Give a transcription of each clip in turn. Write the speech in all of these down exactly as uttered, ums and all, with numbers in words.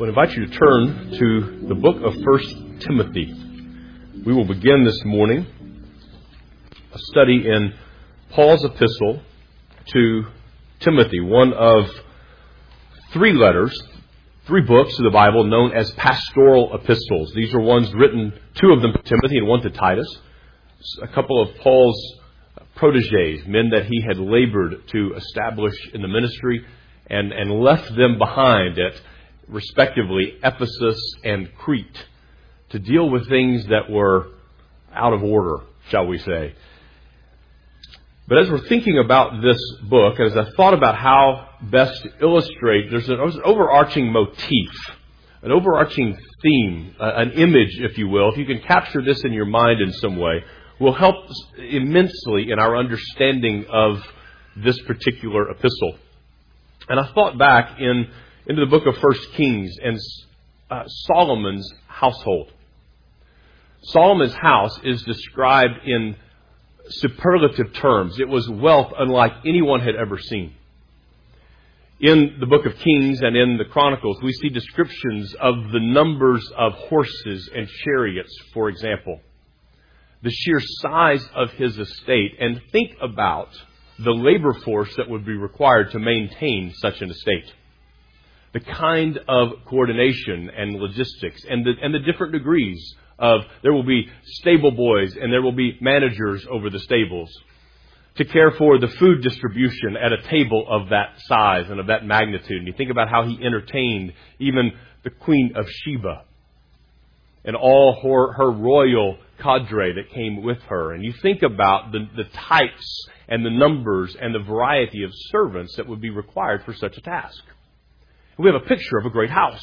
I invite you to turn to the book of First Timothy. We will begin this morning a study in Paul's epistle to Timothy, one of three letters, three books of the Bible known as pastoral epistles. These are ones written, two of them to Timothy and one to Titus, a couple of Paul's protégés, men that he had labored to establish in the ministry and, and left them behind at respectively Ephesus and Crete to deal with things that were out of order, shall we say. But as we're thinking about this book, as I thought about how best to illustrate, there's an, there's an overarching motif, an overarching theme, uh, an image, if you will. If you can capture this in your mind in some way, will help immensely in our understanding of this particular epistle. And I thought back in into the book of First Kings and uh, Solomon's household. Solomon's house is described in superlative terms. It was wealth unlike anyone had ever seen. In the book of Kings and in the Chronicles, we see descriptions of the numbers of horses and chariots, for example. The sheer size of his estate, and think about the labor force that would be required to maintain such an estate. The kind of coordination and logistics and the, and the different degrees of, there will be stable boys and there will be managers over the stables to care for the food distribution at a table of that size and of that magnitude. And you think about how he entertained even the Queen of Sheba and all her, her royal cadre that came with her. And you think about the, the types and the numbers and the variety of servants that would be required for such a task. We have a picture of a great house.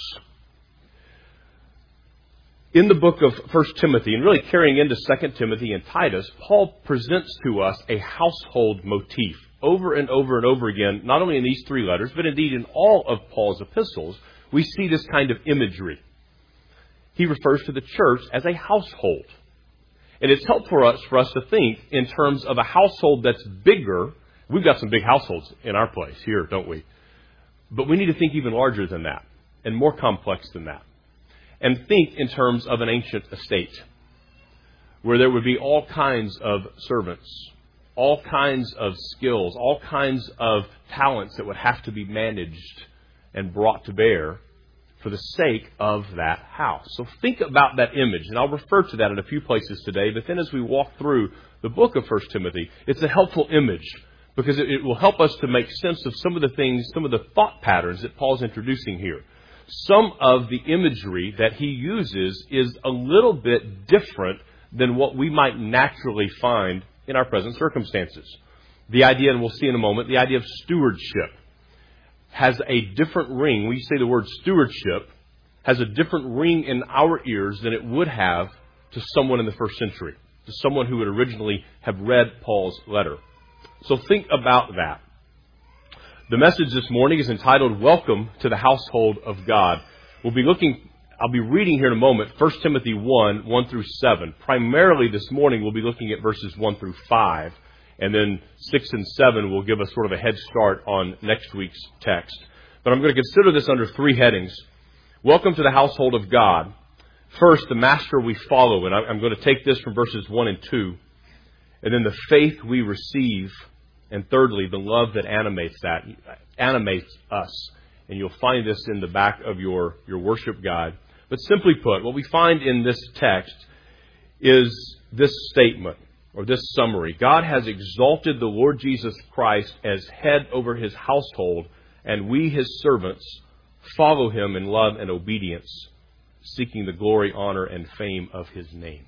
In the book of First Timothy, and really carrying into Second Timothy and Titus, Paul presents to us a household motif over and over and over again, not only in these three letters, but indeed in all of Paul's epistles, we see this kind of imagery. He refers to the church as a household. And it's helpful for us, for us to think in terms of a household that's bigger. We've got some big households in our place here, don't we? But we need to think even larger than that and more complex than that. And think in terms of an ancient estate where there would be all kinds of servants, all kinds of skills, all kinds of talents that would have to be managed and brought to bear for the sake of that house. So think about that image, and I'll refer to that in a few places today. But then as we walk through the book of First Timothy, it's a helpful image because it will help us to make sense of some of the things, some of the thought patterns that Paul's introducing here. Some of the imagery that he uses is a little bit different than what we might naturally find in our present circumstances. The idea, and we'll see in a moment, the idea of stewardship has a different ring. When you say the word stewardship, has a different ring in our ears than it would have to someone in the first century, to someone who would originally have read Paul's letter. So think about that. The message this morning is entitled, Welcome to the Household of God. We'll be looking, I'll be reading here in a moment, First Timothy one, one through seven. Primarily this morning we'll be looking at verses one through five. And then six and seven will give us sort of a head start on next week's text. But I'm going to consider this under three headings. Welcome to the household of God. First, the master we follow. And I'm going to take this from verses one and two. And then the faith we receive. And thirdly, the love that animates that, animates us. And you'll find this in the back of your, your worship guide. But simply put, what we find in this text is this statement, or this summary. God has exalted the Lord Jesus Christ as head over his household, and we, his servants, follow him in love and obedience, seeking the glory, honor, and fame of his name.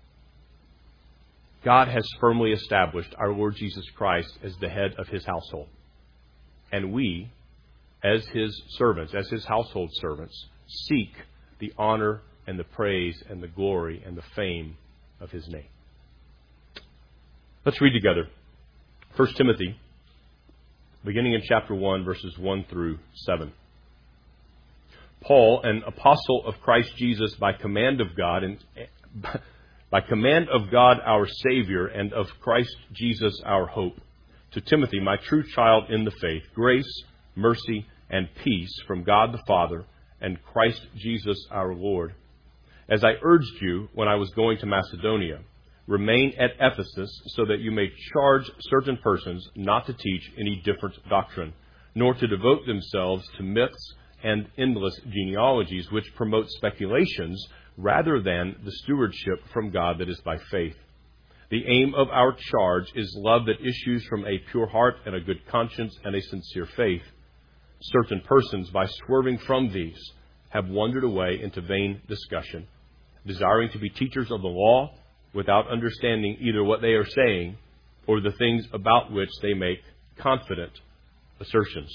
God has firmly established our Lord Jesus Christ as the head of his household. And we, as his servants, as his household servants, seek the honor and the praise and the glory and the fame of his name. Let's read together. First Timothy, beginning in chapter one, verses one through seven. Paul, an apostle of Christ Jesus by command of God, and by command of God our Savior and of Christ Jesus our hope, to Timothy, my true child in the faith, grace, mercy, and peace from God the Father and Christ Jesus our Lord. As I urged you when I was going to Macedonia, remain at Ephesus so that you may charge certain persons not to teach any different doctrine, nor to devote themselves to myths and endless genealogies which promote speculations rather than the stewardship from God that is by faith. The aim of our charge is love that issues from a pure heart and a good conscience and a sincere faith. Certain persons, by swerving from these, have wandered away into vain discussion, desiring to be teachers of the law without understanding either what they are saying or the things about which they make confident assertions.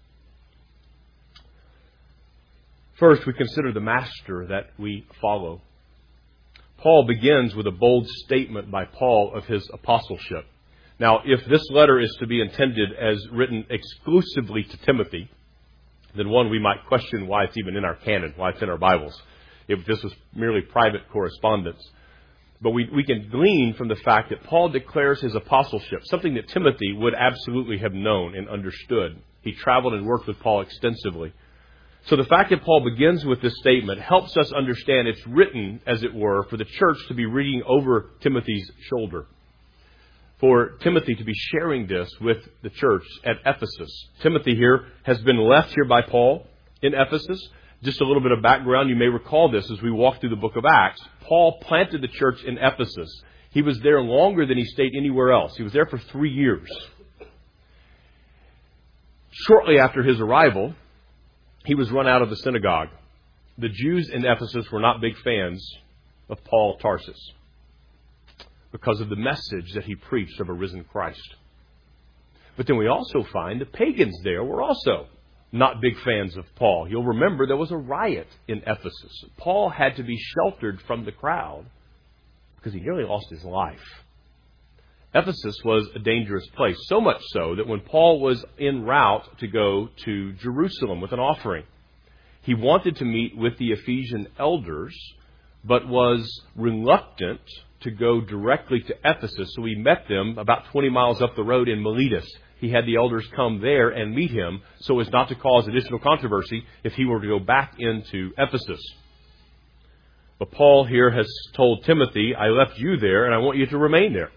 First, we consider the master that we follow. Paul begins with a bold statement by Paul of his apostleship. Now, if this letter is to be intended as written exclusively to Timothy, then one, we might question why it's even in our canon, why it's in our Bibles, if this was merely private correspondence. But we, we can glean from the fact that Paul declares his apostleship, something that Timothy would absolutely have known and understood. He traveled and worked with Paul extensively. So the fact that Paul begins with this statement helps us understand it's written, as it were, for the church to be reading over Timothy's shoulder. For Timothy to be sharing this with the church at Ephesus. Timothy here has been left here by Paul in Ephesus. Just a little bit of background, you may recall this as we walk through the book of Acts. Paul planted the church in Ephesus. He was there longer than he stayed anywhere else. He was there for three years. Shortly after his arrival, he was run out of the synagogue. The Jews in Ephesus were not big fans of Paul of Tarsus because of the message that he preached of a risen Christ. But then we also find the pagans there were also not big fans of Paul. You'll remember there was a riot in Ephesus. Paul had to be sheltered from the crowd because he nearly lost his life. Ephesus was a dangerous place, so much so that when Paul was en route to go to Jerusalem with an offering, he wanted to meet with the Ephesian elders, but was reluctant to go directly to Ephesus. So he met them about twenty miles up the road in Miletus. He had the elders come there and meet him so as not to cause additional controversy if he were to go back into Ephesus. But Paul here has told Timothy, I left you there and I want you to remain there.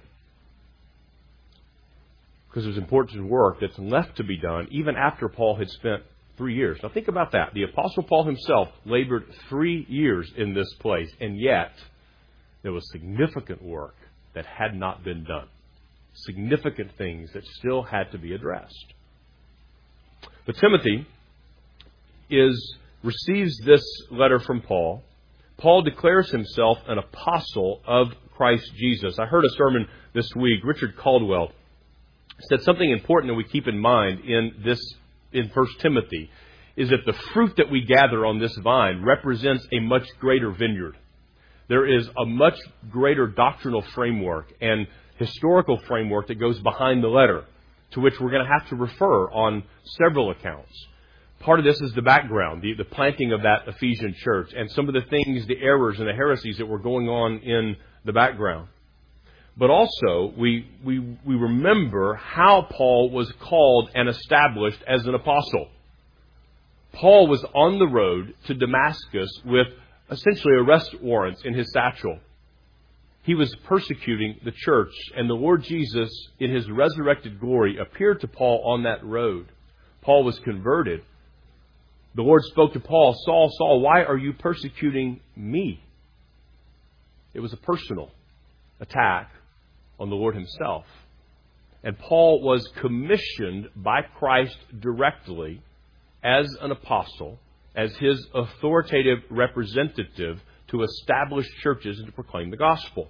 Because there's important work that's left to be done even after Paul had spent three years. Now think about that. The Apostle Paul himself labored three years in this place, and yet there was significant work that had not been done. Significant things that still had to be addressed. But Timothy is receives this letter from Paul. Paul declares himself an apostle of Christ Jesus. I heard a sermon this week. Richard Caldwell said something important that we keep in mind in this, in First Timothy, is that the fruit that we gather on this vine represents a much greater vineyard. There is a much greater doctrinal framework and historical framework that goes behind the letter, to which we're going to have to refer on several accounts. Part of this is the background, the, the planting of that Ephesian church, and some of the things, the errors and the heresies that were going on in the background. But also, we, we, we remember how Paul was called and established as an apostle. Paul was on the road to Damascus with essentially arrest warrants in his satchel. He was persecuting the church, and the Lord Jesus, in his resurrected glory, appeared to Paul on that road. Paul was converted. The Lord spoke to Paul, Saul, Saul, why are you persecuting me? It was a personal attack on the Lord himself. And Paul was commissioned by Christ directly as an apostle, as his authoritative representative to establish churches and to proclaim the gospel.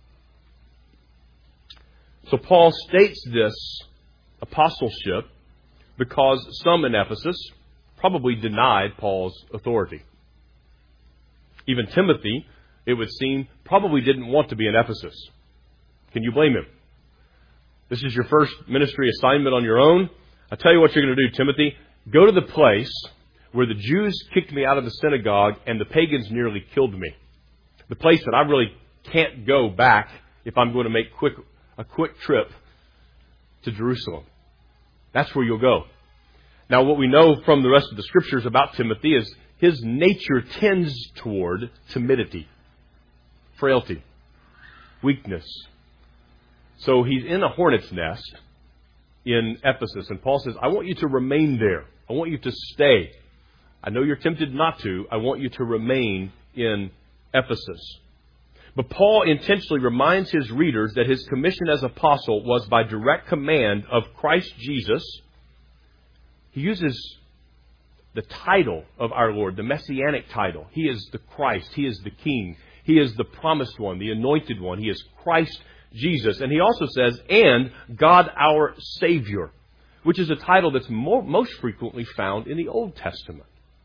So Paul states this apostleship because some in Ephesus probably denied Paul's authority. Even Timothy, it would seem, probably didn't want to be in Ephesus. Can you blame him? This is your first ministry assignment on your own. I'll tell you what you're going to do, Timothy. Go to the place where the Jews kicked me out of the synagogue and the pagans nearly killed me. The place that I really can't go back if I'm going to make quick a quick trip to Jerusalem. That's where you'll go. Now, what we know from the rest of the scriptures about Timothy is his nature tends toward timidity, frailty, weakness. So he's in a hornet's nest in Ephesus. And Paul says, I want you to remain there. I want you to stay. I know you're tempted not to. I want you to remain in Ephesus. But Paul intentionally reminds his readers that his commission as apostle was by direct command of Christ Jesus. He uses the title of our Lord, the messianic title. He is the Christ. He is the King. He is the promised one, the anointed one. He is Christ Jesus. And he also says, and God our Savior, which is a title that's more, most frequently found in the Old Testament.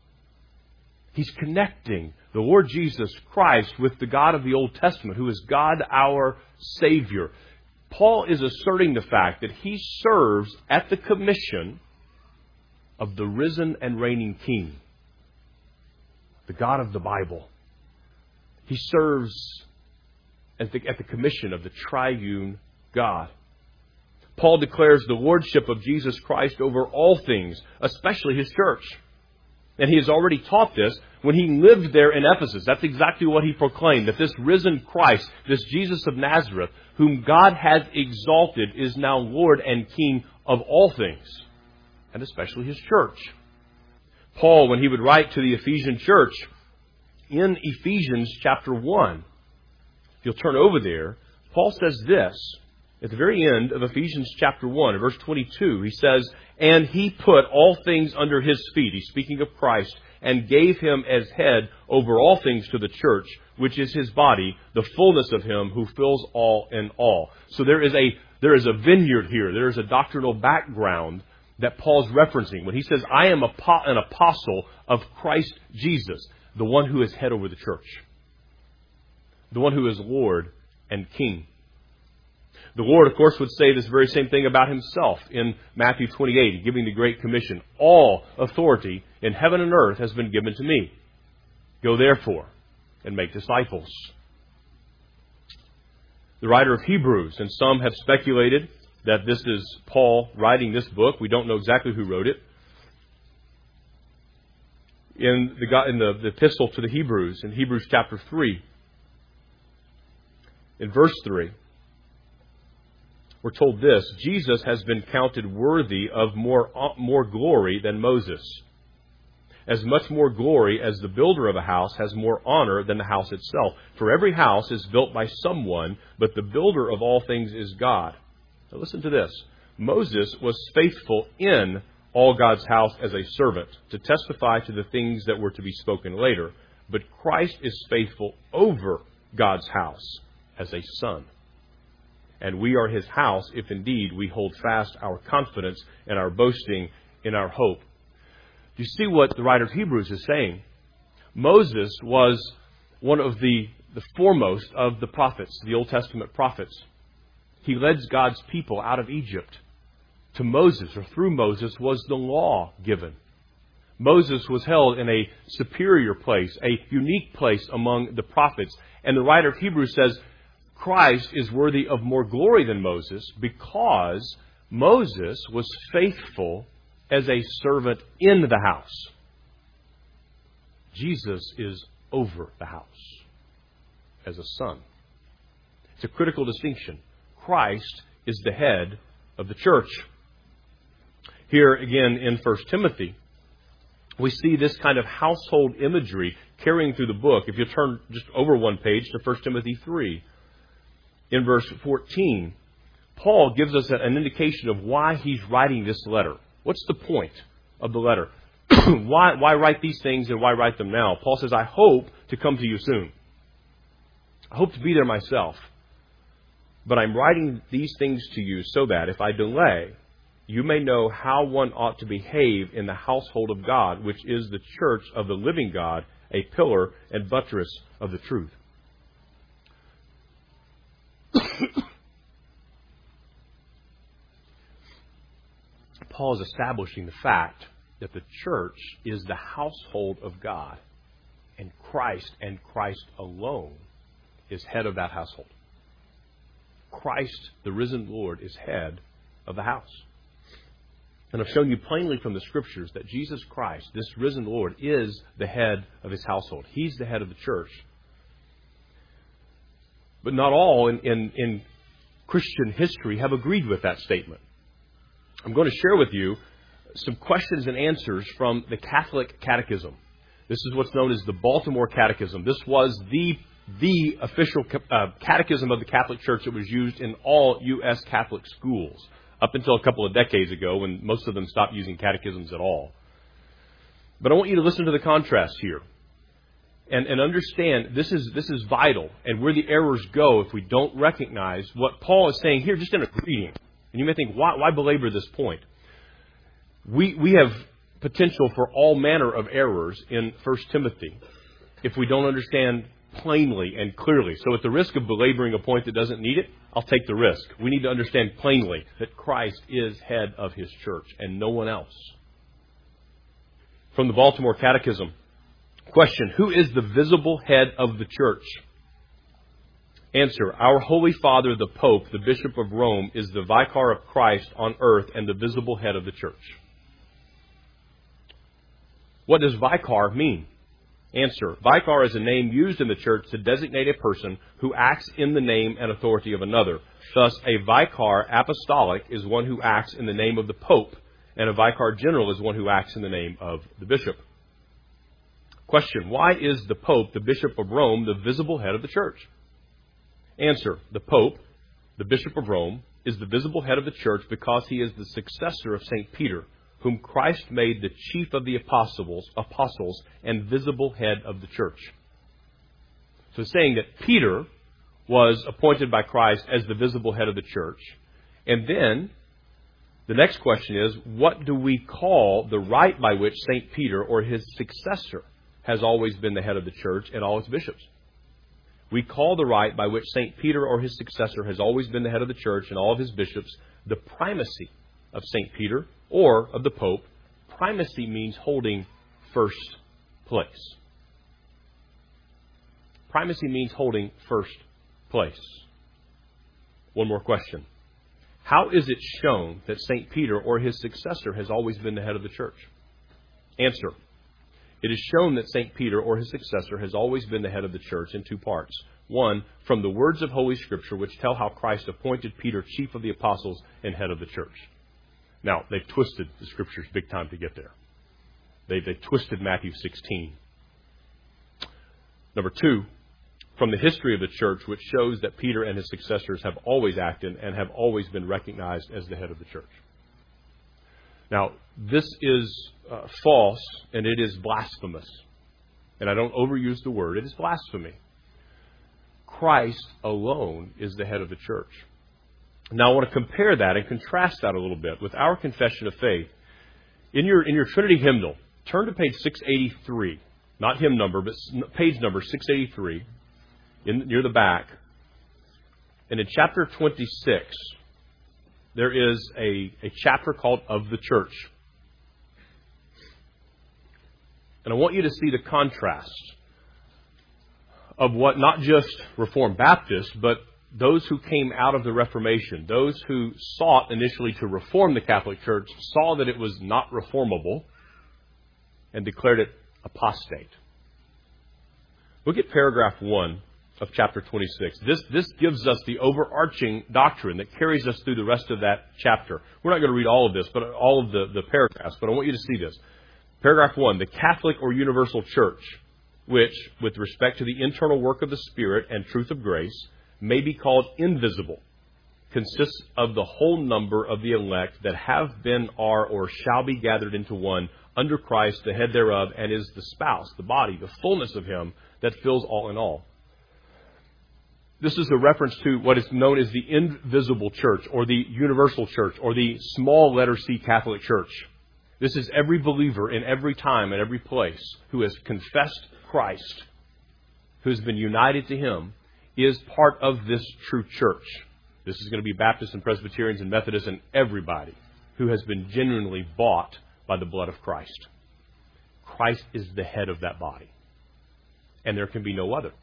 He's connecting the Lord Jesus Christ with the God of the Old Testament, who is God our Savior. Paul is asserting the fact that he serves at the commission of the risen and reigning King, the God of the Bible. He serves at the, at the commission of the triune God. Paul declares the lordship of Jesus Christ over all things, especially his church. And he has already taught this when he lived there in Ephesus. That's exactly what he proclaimed, that this risen Christ, this Jesus of Nazareth, whom God has exalted, is now Lord and King of all things, and especially his church. Paul, when he would write to the Ephesian church, in Ephesians chapter one, if you'll turn over there, Paul says this, at the very end of Ephesians chapter one, verse twenty-two, he says, and he put all things under his feet, he's speaking of Christ, and gave him as head over all things to the church, which is his body, the fullness of him who fills all in all. So there is a there is a vineyard here. There is a doctrinal background that Paul's referencing when he says, I am an apostle of Christ Jesus, the one who is head over the church, the one who is Lord and King. The Lord, of course, would say this very same thing about himself in Matthew twenty-eight, giving the Great Commission. All authority in heaven and earth has been given to me. Go therefore and make disciples. The writer of Hebrews, and some have speculated that this is Paul writing this book. We don't know exactly who wrote it. In the, in the, the epistle to the Hebrews, in Hebrews chapter three, in verse three, we're told this, Jesus has been counted worthy of more, more glory than Moses. As much more glory as the builder of a house has more honor than the house itself. For every house is built by someone, but the builder of all things is God. Now listen to this. Moses was faithful in all God's house as a servant to testify to the things that were to be spoken later. But Christ is faithful over God's house as a son. And we are his house if indeed we hold fast our confidence and our boasting in our hope. Do you see what the writer of Hebrews is saying? Moses was one of the, the foremost of the prophets, the Old Testament prophets. He led God's people out of Egypt. To Moses, or through Moses, was the law given. Moses was held in a superior place, a unique place among the prophets. And the writer of Hebrews says, Christ is worthy of more glory than Moses because Moses was faithful as a servant in the house. Jesus is over the house as a son. It's a critical distinction. Christ is the head of the church. Here again in First Timothy, we see this kind of household imagery carrying through the book. If you turn just over one page to First Timothy three, in verse fourteen, Paul gives us an indication of why he's writing this letter. What's the point of the letter? why, why write these things and why write them now? Paul says, I hope to come to you soon. I hope to be there myself. But I'm writing these things to you so that if I delay, you may know how one ought to behave in the household of God, which is the church of the living God, a pillar and buttress of the truth. Paul is establishing the fact that the church is the household of God, and Christ and Christ alone is head of that household. Christ, the risen Lord, is head of the house. And I've shown you plainly from the Scriptures that Jesus Christ, this risen Lord, is the head of His household. He's the head of the church. But not all in, in, in Christian history have agreed with that statement. I'm going to share with you some questions and answers from the Catholic Catechism. This is what's known as the Baltimore Catechism. This was the, the official uh, catechism of the Catholic Church that was used in all U S Catholic schools up until a couple of decades ago when most of them stopped using catechisms at all. But I want you to listen to the contrast here and, and understand this is, this is vital and where the errors go if we don't recognize what Paul is saying here just in a greeting. And you may think, why, why belabor this point? We, we have potential for all manner of errors in First Timothy if we don't understand plainly and clearly. So at the risk of belaboring a point that doesn't need it, I'll take the risk. We need to understand plainly that Christ is head of His church and no one else. From the Baltimore Catechism, question, who is the visible head of the church? Answer, our Holy Father, the Pope, the Bishop of Rome, is the vicar of Christ on earth and the visible head of the church. What does vicar mean? Answer, vicar is a name used in the church to designate a person who acts in the name and authority of another. Thus, a vicar apostolic is one who acts in the name of the Pope, and a vicar general is one who acts in the name of the bishop. Question, why is the Pope, the Bishop of Rome, the visible head of the church? Answer, the Pope, the Bishop of Rome, is the visible head of the church because he is the successor of Saint Peter, whom Christ made the chief of the apostles, apostles and visible head of the church. So it's saying that Peter was appointed by Christ as the visible head of the church. And then the next question is, what do we call the rite by which Saint Peter or his successor has always been the head of the church and all its bishops? We call the rite by which Saint Peter or his successor has always been the head of the church and all of his bishops the primacy of Saint Peter or of the Pope. Primacy means holding first place. Primacy means holding first place. One more question. How is it shown that Saint Peter or his successor has always been the head of the church? Answer. It is shown that Saint Peter or his successor has always been the head of the church in two parts. One, from the words of Holy Scripture, which tell how Christ appointed Peter chief of the apostles and head of the church. Now, they've twisted the Scriptures big time to get there. They, they twisted Matthew sixteen. Number two, from the history of the church, which shows that Peter and his successors have always acted and have always been recognized as the head of the church. Now, this is uh, false and it is blasphemous. And I don't overuse the word. It is blasphemy. Christ alone is the head of the church. Now, I want to compare that and contrast that a little bit with our confession of faith. In your, in your Trinity hymnal, turn to page six eighty-three. Not hymn number, but page number six eighty-three, in, near the back. And in chapter twenty-six, there is a, a chapter called Of the Church. And I want you to see the contrast of what not just Reformed Baptists, but those who came out of the Reformation, those who sought initially to reform the Catholic Church, saw that it was not reformable and declared it apostate. Look at paragraph one of chapter twenty-six. This, this gives us the overarching doctrine that carries us through the rest of that chapter. We're not going to read all of this, but all of the, the paragraphs, but I want you to see this. Paragraph one, the Catholic or universal church, which, with respect to the internal work of the Spirit and truth of grace, may be called invisible, consists of the whole number of the elect that have been, are, or shall be gathered into one under Christ, the head thereof, and is the spouse, the body, the fullness of Him that fills all in all. This is a reference to what is known as the invisible church, or the universal church, or the small letter C Catholic Church. This is every believer in every time and every place who has confessed Christ, who has been united to Him, is part of this true church. This is going to be Baptists and Presbyterians and Methodists and everybody who has been genuinely bought by the blood of Christ. Christ is the head of that body. And there can be no other.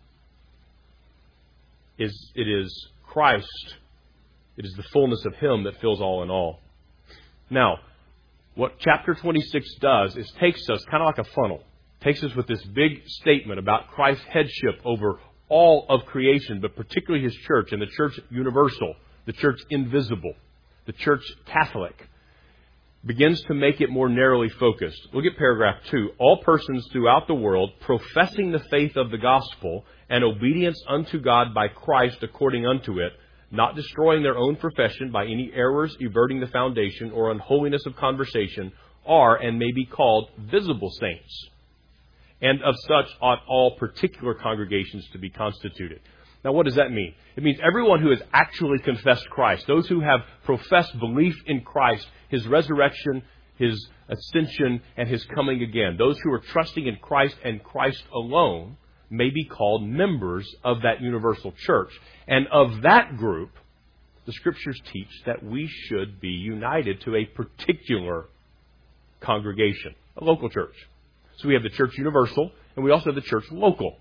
It is Christ. It is the fullness of Him that fills all in all. Now, What chapter twenty-six does is takes us kind of like a funnel. Takes us with this big statement about Christ's headship over all of creation, but particularly His church, and the church universal, the church invisible, the church Catholic. Begins to make it more narrowly focused. Look at paragraph two. All persons throughout the world professing the faith of the gospel and obedience unto God by Christ according unto it, not destroying their own profession by any errors everting the foundation or unholiness of conversation, are and may be called visible saints. And of such ought all particular congregations to be constituted. Now, what does that mean? It means everyone who has actually confessed Christ, those who have professed belief in Christ, His resurrection, His ascension, and His coming again, those who are trusting in Christ and Christ alone, may be called members of that universal church. And of that group, the Scriptures teach that we should be united to a particular congregation, a local church. So we have the church universal, and we also have the church local.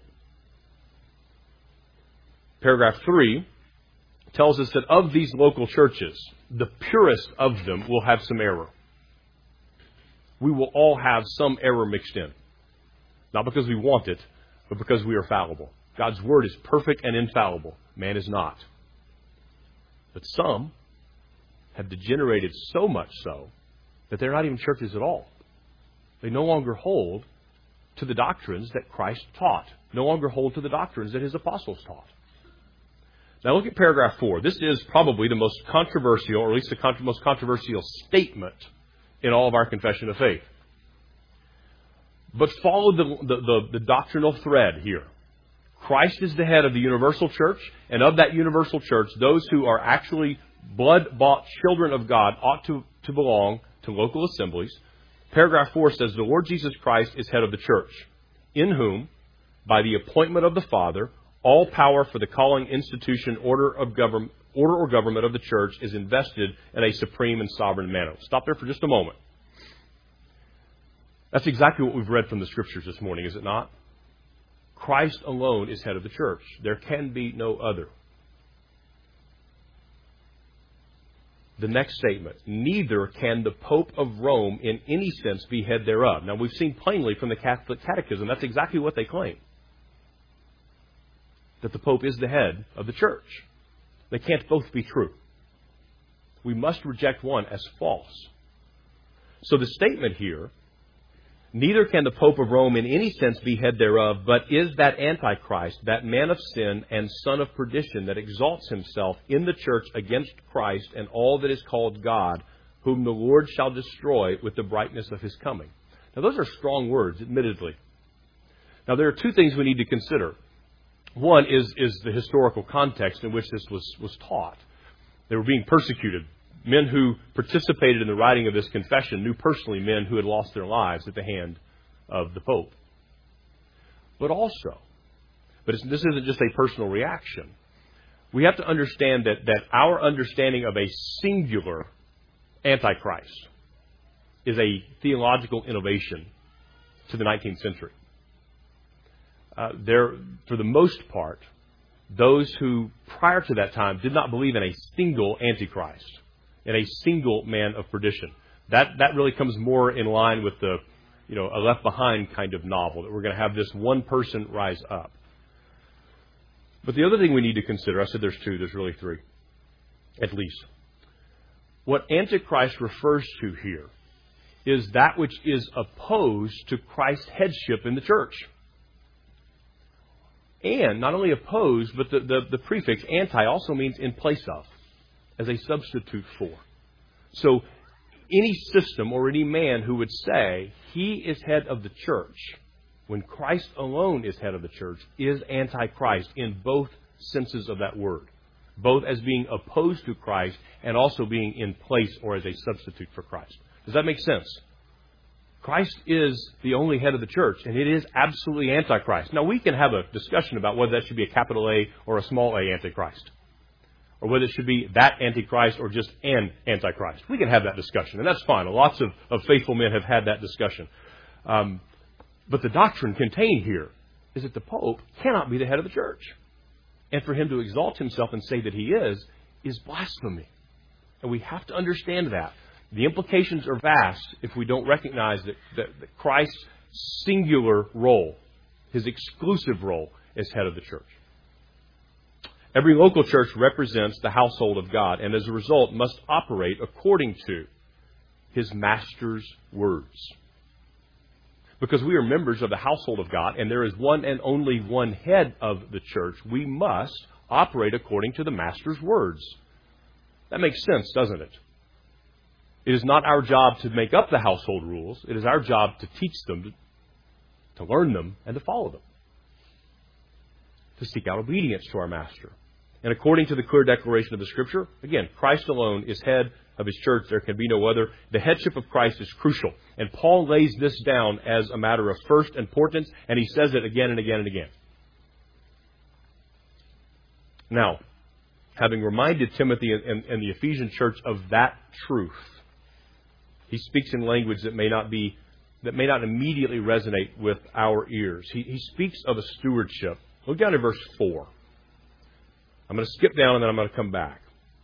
Paragraph three tells us that of these local churches, the purest of them will have some error. We will all have some error mixed in. Not because we want it, but because we are fallible. God's Word is perfect and infallible. Man is not. But some have degenerated so much so that they're not even churches at all. They no longer hold to the doctrines that Christ taught. No longer hold to the doctrines that His apostles taught. Now look at paragraph four. This is probably the most controversial, or at least the con- most controversial statement in all of our confession of faith. But follow the, the, the, the doctrinal thread here. Christ is the head of the universal church, and of that universal church, those who are actually blood-bought children of God ought to, to belong to local assemblies. Paragraph four says, the Lord Jesus Christ is head of the church, in whom, by the appointment of the Father, all power for the calling, institution, order of government, order or government of the church is invested in a supreme and sovereign manner. Stop there for just a moment. That's exactly what we've read from the Scriptures this morning, is it not? Christ alone is head of the church. There can be no other. The next statement, neither can the Pope of Rome in any sense be head thereof. Now, we've seen plainly from the Catholic Catechism, that's exactly what they claim. That the Pope is the head of the church. They can't both be true. We must reject one as false. So the statement here, neither can the Pope of Rome in any sense be head thereof, but is that Antichrist, that man of sin and son of perdition that exalts himself in the church against Christ and all that is called God, whom the Lord shall destroy with the brightness of His coming. Now those are strong words, admittedly. Now there are two things we need to consider. One is, is the historical context in which this was, was taught. They were being persecuted. Men who participated in the writing of this confession knew personally men who had lost their lives at the hand of the Pope. But also, but it's, this isn't just a personal reaction. We have to understand that, that our understanding of a singular Antichrist is a theological innovation to the nineteenth century. Uh, there, for the most part, those who prior to that time did not believe in a single Antichrist, in a single man of perdition. That that really comes more in line with the, you know, a Left Behind kind of novel, that we're going to have this one person rise up. But the other thing we need to consider, I said there's two, there's really three, at least. What Antichrist refers to here is that which is opposed to Christ's headship in the church. And not only opposed, but the, the, the prefix anti also means in place of, as a substitute for. So any system or any man who would say he is head of the church, when Christ alone is head of the church, is Antichrist in both senses of that word. Both as being opposed to Christ and also being in place or as a substitute for Christ. Does that make sense? Christ is the only head of the church, and it is absolutely Antichrist. Now, we can have a discussion about whether that should be a capital A or a small a Antichrist, or whether it should be that Antichrist or just an Antichrist. We can have that discussion, and that's fine. Lots of, of faithful men have had that discussion. Um, but the doctrine contained here is that the Pope cannot be the head of the church. And for him to exalt himself and say that he is, is blasphemy. And we have to understand that. The implications are vast if we don't recognize that, that, that Christ's singular role, His exclusive role as head of the church. Every local church represents the household of God, and as a result must operate according to His Master's words. Because we are members of the household of God, and there is one and only one head of the church, we must operate according to the Master's words. That makes sense, doesn't it? It is not our job to make up the household rules. It is our job to teach them, to, to learn them, and to follow them. To seek out obedience to our Master. And according to the clear declaration of the Scripture, again, Christ alone is head of His church. There can be no other. The headship of Christ is crucial. And Paul lays this down as a matter of first importance, and he says it again and again and again. Now, having reminded Timothy and, and the Ephesian church of that truth, he speaks in language that may not be, that may not immediately resonate with our ears. He, he speaks of a stewardship. Look down at verse four. I'm going to skip down and then I'm going to come back.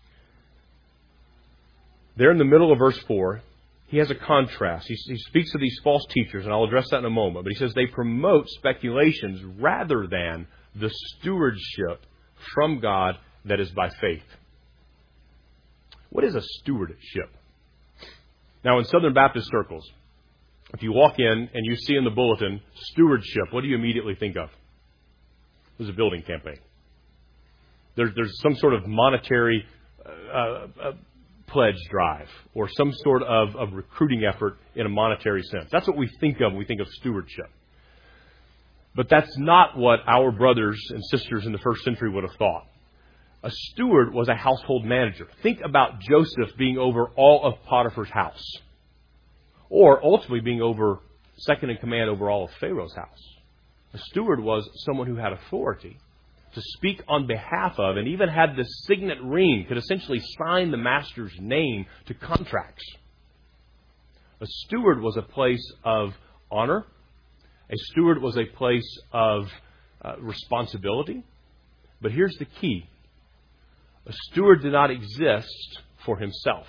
There in the middle of verse four, he has a contrast. He, he speaks of these false teachers, and I'll address that in a moment. But he says they promote speculations rather than the stewardship from God that is by faith. What is a stewardship? Now, in Southern Baptist circles, if you walk in and you see in the bulletin, stewardship, what do you immediately think of? There's a building campaign. There's, there's some sort of monetary uh, uh, pledge drive or some sort of, of recruiting effort in a monetary sense. That's what we think of when we think of stewardship. But that's not what our brothers and sisters in the first century would have thought. A steward was a household manager. Think about Joseph being over all of Potiphar's house. Or ultimately being over, second in command over all of Pharaoh's house. A steward was someone who had authority to speak on behalf of, and even had the signet ring, could essentially sign the master's name to contracts. A steward was a place of honor. A steward was a place of uh, responsibility. But here's the key. A steward did not exist for himself.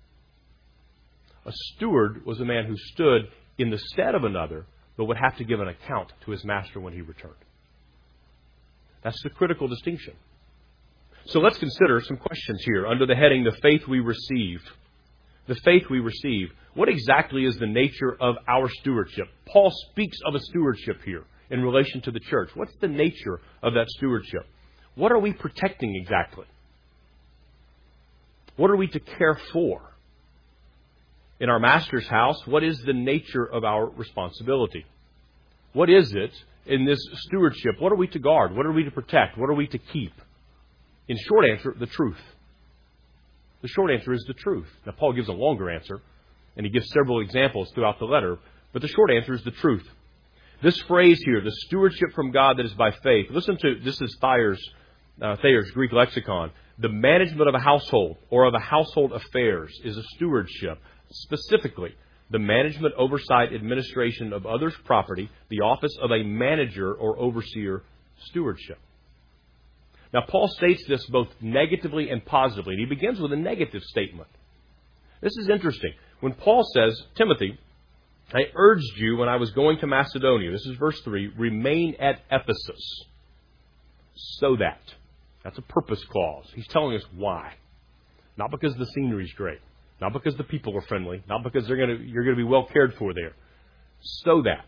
A steward was a man who stood in the stead of another, but would have to give an account to his master when he returned. That's the critical distinction. So let's consider some questions here under the heading, the faith we receive. The faith we receive. What exactly is the nature of our stewardship? Paul speaks of a stewardship here in relation to the church. What's the nature of that stewardship? What are we protecting exactly? What are we to care for? In our master's house, what is the nature of our responsibility? What is it in this stewardship? What are we to guard? What are we to protect? What are we to keep? In short answer, the truth. The short answer is the truth. Now, Paul gives a longer answer, and he gives several examples throughout the letter, but the short answer is the truth. This phrase here, the stewardship from God that is by faith. Listen to, this is Thayer's, uh, Thayer's Greek lexicon. The management of a household or of a household affairs is a stewardship. Specifically, the management, oversight, administration of others' property, the office of a manager or overseer, stewardship. Now, Paul states this both negatively and positively. And he begins with a negative statement. This is interesting. When Paul says, Timothy, I urged you when I was going to Macedonia, this is verse three, remain at Ephesus, so that. That's a purpose clause. He's telling us why. Not because the scenery is great. Not because the people are friendly. Not because they're going to, you're going to be well cared for there. So that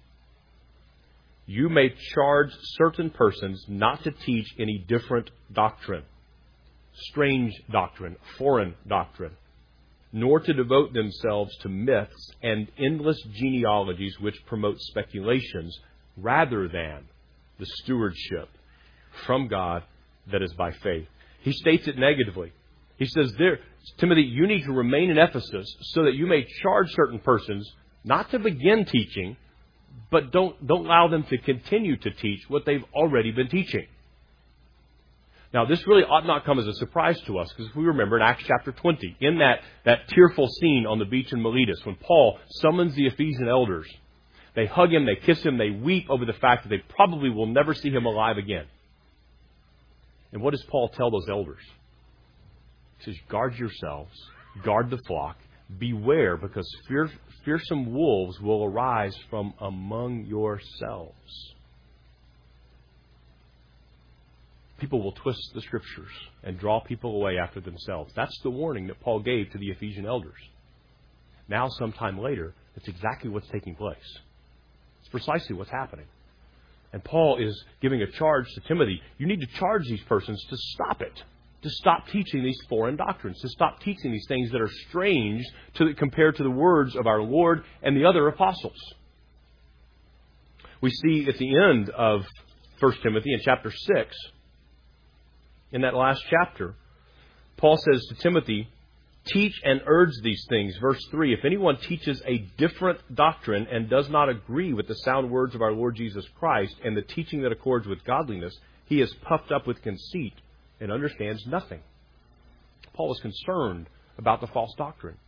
you may charge certain persons not to teach any different doctrine, strange doctrine, foreign doctrine, nor to devote themselves to myths and endless genealogies which promote speculations, rather than the stewardship from God that is by faith. He states it negatively. He says there, Timothy, you need to remain in Ephesus so that you may charge certain persons not to begin teaching, but don't, don't allow them to continue to teach what they've already been teaching. Now, this really ought not come as a surprise to us, because if we remember in Acts chapter twenty, in that, that tearful scene on the beach in Miletus, when Paul summons the Ephesian elders, they hug him, they kiss him, they weep over the fact that they probably will never see him alive again. And what does Paul tell those elders? He says, guard yourselves, guard the flock, beware, because fear, fearsome wolves will arise from among yourselves. People will twist the Scriptures and draw people away after themselves. That's the warning that Paul gave to the Ephesian elders. Now, sometime later, it's exactly what's taking place. It's precisely what's happening. And Paul is giving a charge to Timothy. You need to charge these persons to stop it. To stop teaching these foreign doctrines. To stop teaching these things that are strange to, compared to the words of our Lord and the other apostles. We see at the end of First Timothy in chapter six, in that last chapter, Paul says to Timothy, teach and urge these things. Verse three, if anyone teaches a different doctrine and does not agree with the sound words of our Lord Jesus Christ and the teaching that accords with godliness, he is puffed up with conceit and understands nothing. Paul is concerned about the false doctrine.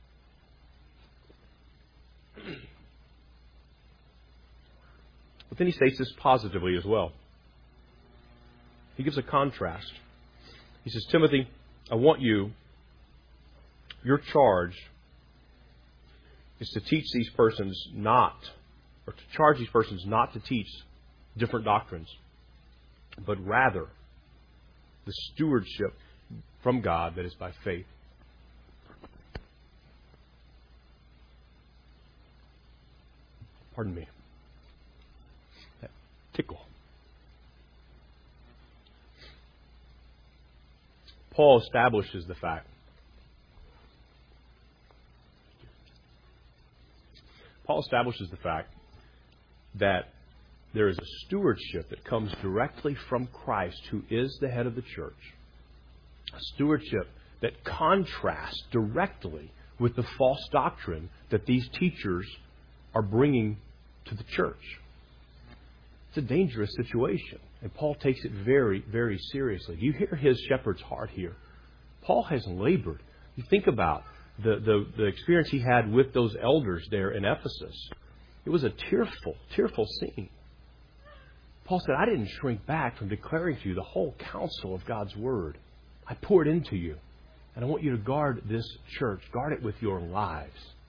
But then he states this positively as well. He gives a contrast. He says, Timothy, I want you, your charge is to teach these persons not, or to charge these persons not to teach different doctrines, but rather the stewardship from God that is by faith. Pardon me. That tickle. Paul establishes the fact Paul establishes the fact that there is a stewardship that comes directly from Christ, who is the head of the church. A stewardship that contrasts directly with the false doctrine that these teachers are bringing to the church. It's a dangerous situation, and Paul takes it very, very seriously. You hear his shepherd's heart here. Paul has labored. You think about the, the, the experience he had with those elders there in Ephesus. It was a tearful, tearful scene. Paul said, I didn't shrink back from declaring to you the whole counsel of God's Word. I poured into you, and I want you to guard this church. Guard it with your lives.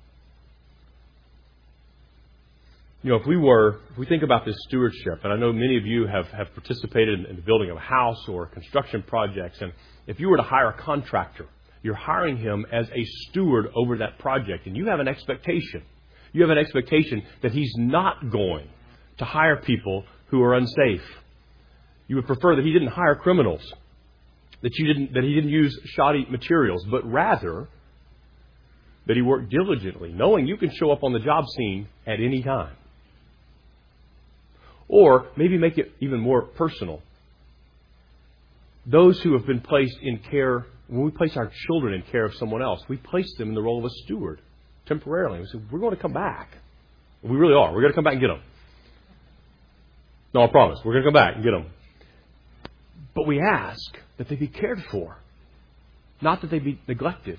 You know, if we were, if we think about this stewardship, and I know many of you have, have participated in, in the building of a house or construction projects, and if you were to hire a contractor, you're hiring him as a steward over that project, and you have an expectation. You have an expectation that he's not going to hire people who are unsafe. You would prefer that he didn't hire criminals, that you didn't, that he didn't use shoddy materials, but rather that he worked diligently, knowing you can show up on the job scene at any time. Or maybe make it even more personal. Those who have been placed in care, when we place our children in care of someone else, we place them in the role of a steward temporarily. We say, we're going to come back. We really are. We're going to come back and get them. No, I promise. We're going to come back and get them. But we ask that they be cared for, not that they be neglected.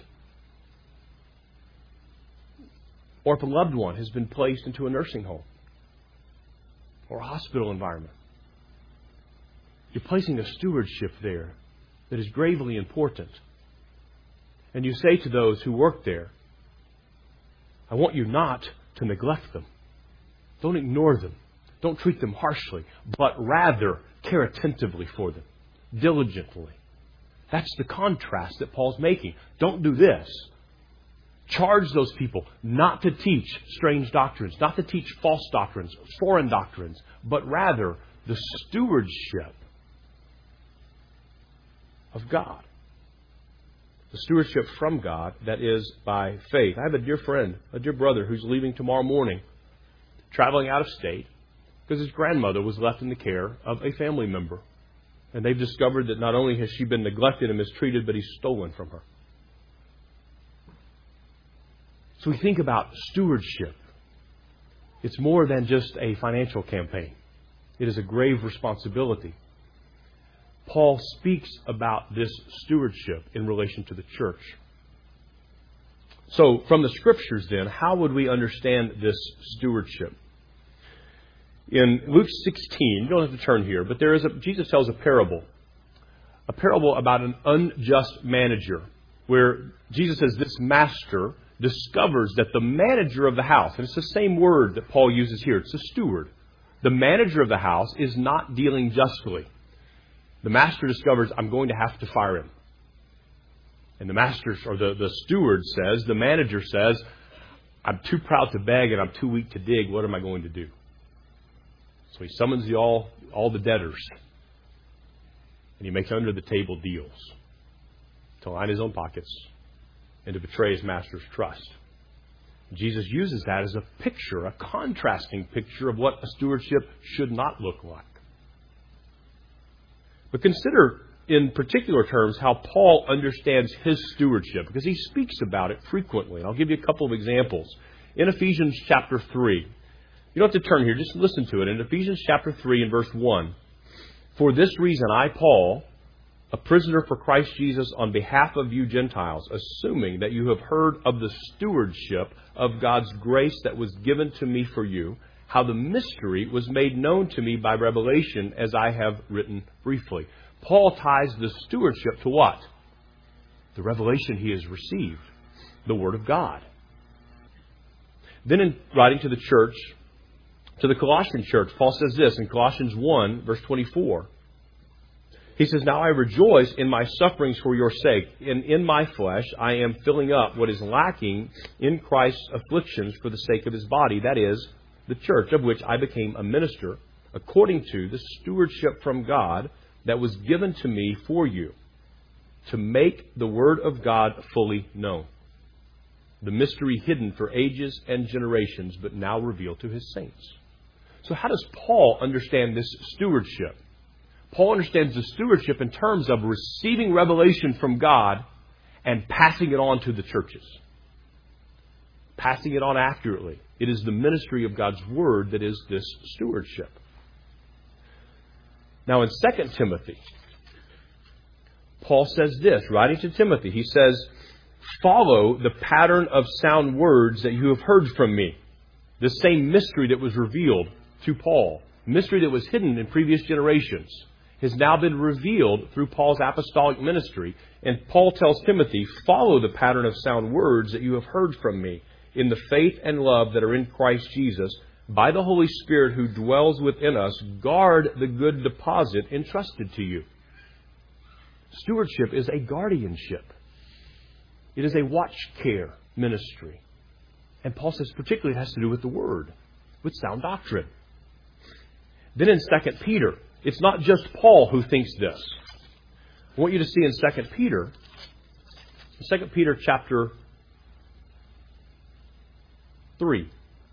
Or if a loved one has been placed into a nursing home or a hospital environment, you're placing a stewardship there that is gravely important. And you say to those who work there, I want you not to neglect them. Don't ignore them. Don't treat them harshly, but rather care attentively for them, diligently. That's the contrast that Paul's making. Don't do this. Charge those people not to teach strange doctrines, not to teach false doctrines, foreign doctrines, but rather the stewardship of God. The stewardship from God that is by faith. I have a dear friend, a dear brother who's leaving tomorrow morning, traveling out of state, because his grandmother was left in the care of a family member. And they've discovered that not only has she been neglected and mistreated, but he's stolen from her. So we think about stewardship. It's more than just a financial campaign. It is a grave responsibility. Paul speaks about this stewardship in relation to the church. So from the Scriptures then, how would we understand this stewardship? In Luke sixteen, you don't have to turn here, but there is a, Jesus tells a parable. A parable about an unjust manager, where Jesus says this master discovers that the manager of the house, and it's the same word that Paul uses here, it's a steward. The manager of the house is not dealing justly. The master discovers, I'm going to have to fire him. And the master, or the, the steward says, the manager says, I'm too proud to beg and I'm too weak to dig. What am I going to do? So he summons the all, all the debtors. And he makes under the table deals to line his own pockets and to betray his master's trust. Jesus uses that as a picture, a contrasting picture of what a stewardship should not look like. But consider in particular terms how Paul understands his stewardship, because he speaks about it frequently. And I'll give you a couple of examples. In Ephesians chapter three, you don't have to turn here, just listen to it. In Ephesians chapter three and verse one, for this reason I, Paul, a prisoner for Christ Jesus on behalf of you Gentiles, assuming that you have heard of the stewardship of God's grace that was given to me for you, how the mystery was made known to me by revelation, as I have written briefly. Paul ties the stewardship to what? The revelation he has received, the Word of God. Then in writing to the church, to the Colossian church, Paul says this in Colossians one, verse twenty-four. He says, now I rejoice in my sufferings for your sake. And in my flesh I am filling up what is lacking in Christ's afflictions for the sake of his body, that is, the church, of which I became a minister, according to the stewardship from God that was given to me for you, to make the Word of God fully known, the mystery hidden for ages and generations, but now revealed to his saints. So how does Paul understand this stewardship? Paul understands the stewardship in terms of receiving revelation from God and passing it on to the churches. Passing it on accurately. It is the ministry of God's Word that is this stewardship. Now in Second Timothy, Paul says this, writing to Timothy, he says, follow the pattern of sound words that you have heard from me. The same mystery that was revealed to Paul, mystery that was hidden in previous generations, has now been revealed through Paul's apostolic ministry. And Paul tells Timothy, follow the pattern of sound words that you have heard from me in the faith and love that are in Christ Jesus. By the Holy Spirit who dwells within us, guard the good deposit entrusted to you. Stewardship is a guardianship. It is a watch care ministry. And Paul says particularly it has to do with the Word, with sound doctrine. Then in Second Peter, it's not just Paul who thinks this. I want you to see in Second Peter, Second Peter chapter three.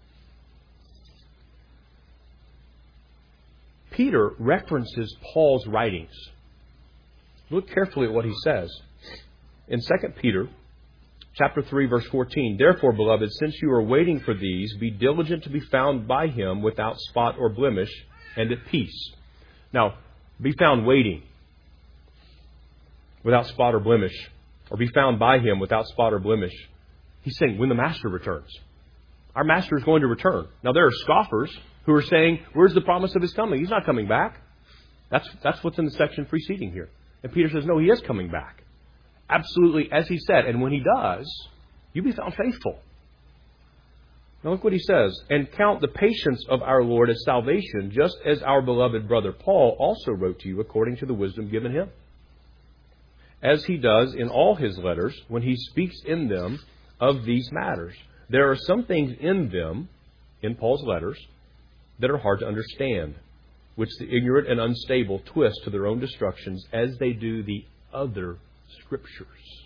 Peter references Paul's writings. Look carefully at what he says. In Second Peter chapter three, verse fourteen, therefore, beloved, since you are waiting for these, be diligent to be found by him without spot or blemish and at peace. Now, be found waiting without spot or blemish, or be found by him without spot or blemish. He's saying when the Master returns. Our Master is going to return. Now, there are scoffers who are saying, where's the promise of his coming? He's not coming back. That's, that's what's in the section preceding here. And Peter says, no, he is coming back. Absolutely, as he said. And when he does, you be found faithful. Now look what he says. And count the patience of our Lord as salvation, just as our beloved brother Paul also wrote to you according to the wisdom given him. As he does in all his letters when he speaks in them of these matters. There are some things in them, in Paul's letters, that are hard to understand, which the ignorant and unstable twist to their own destructions, as they do the other Scriptures.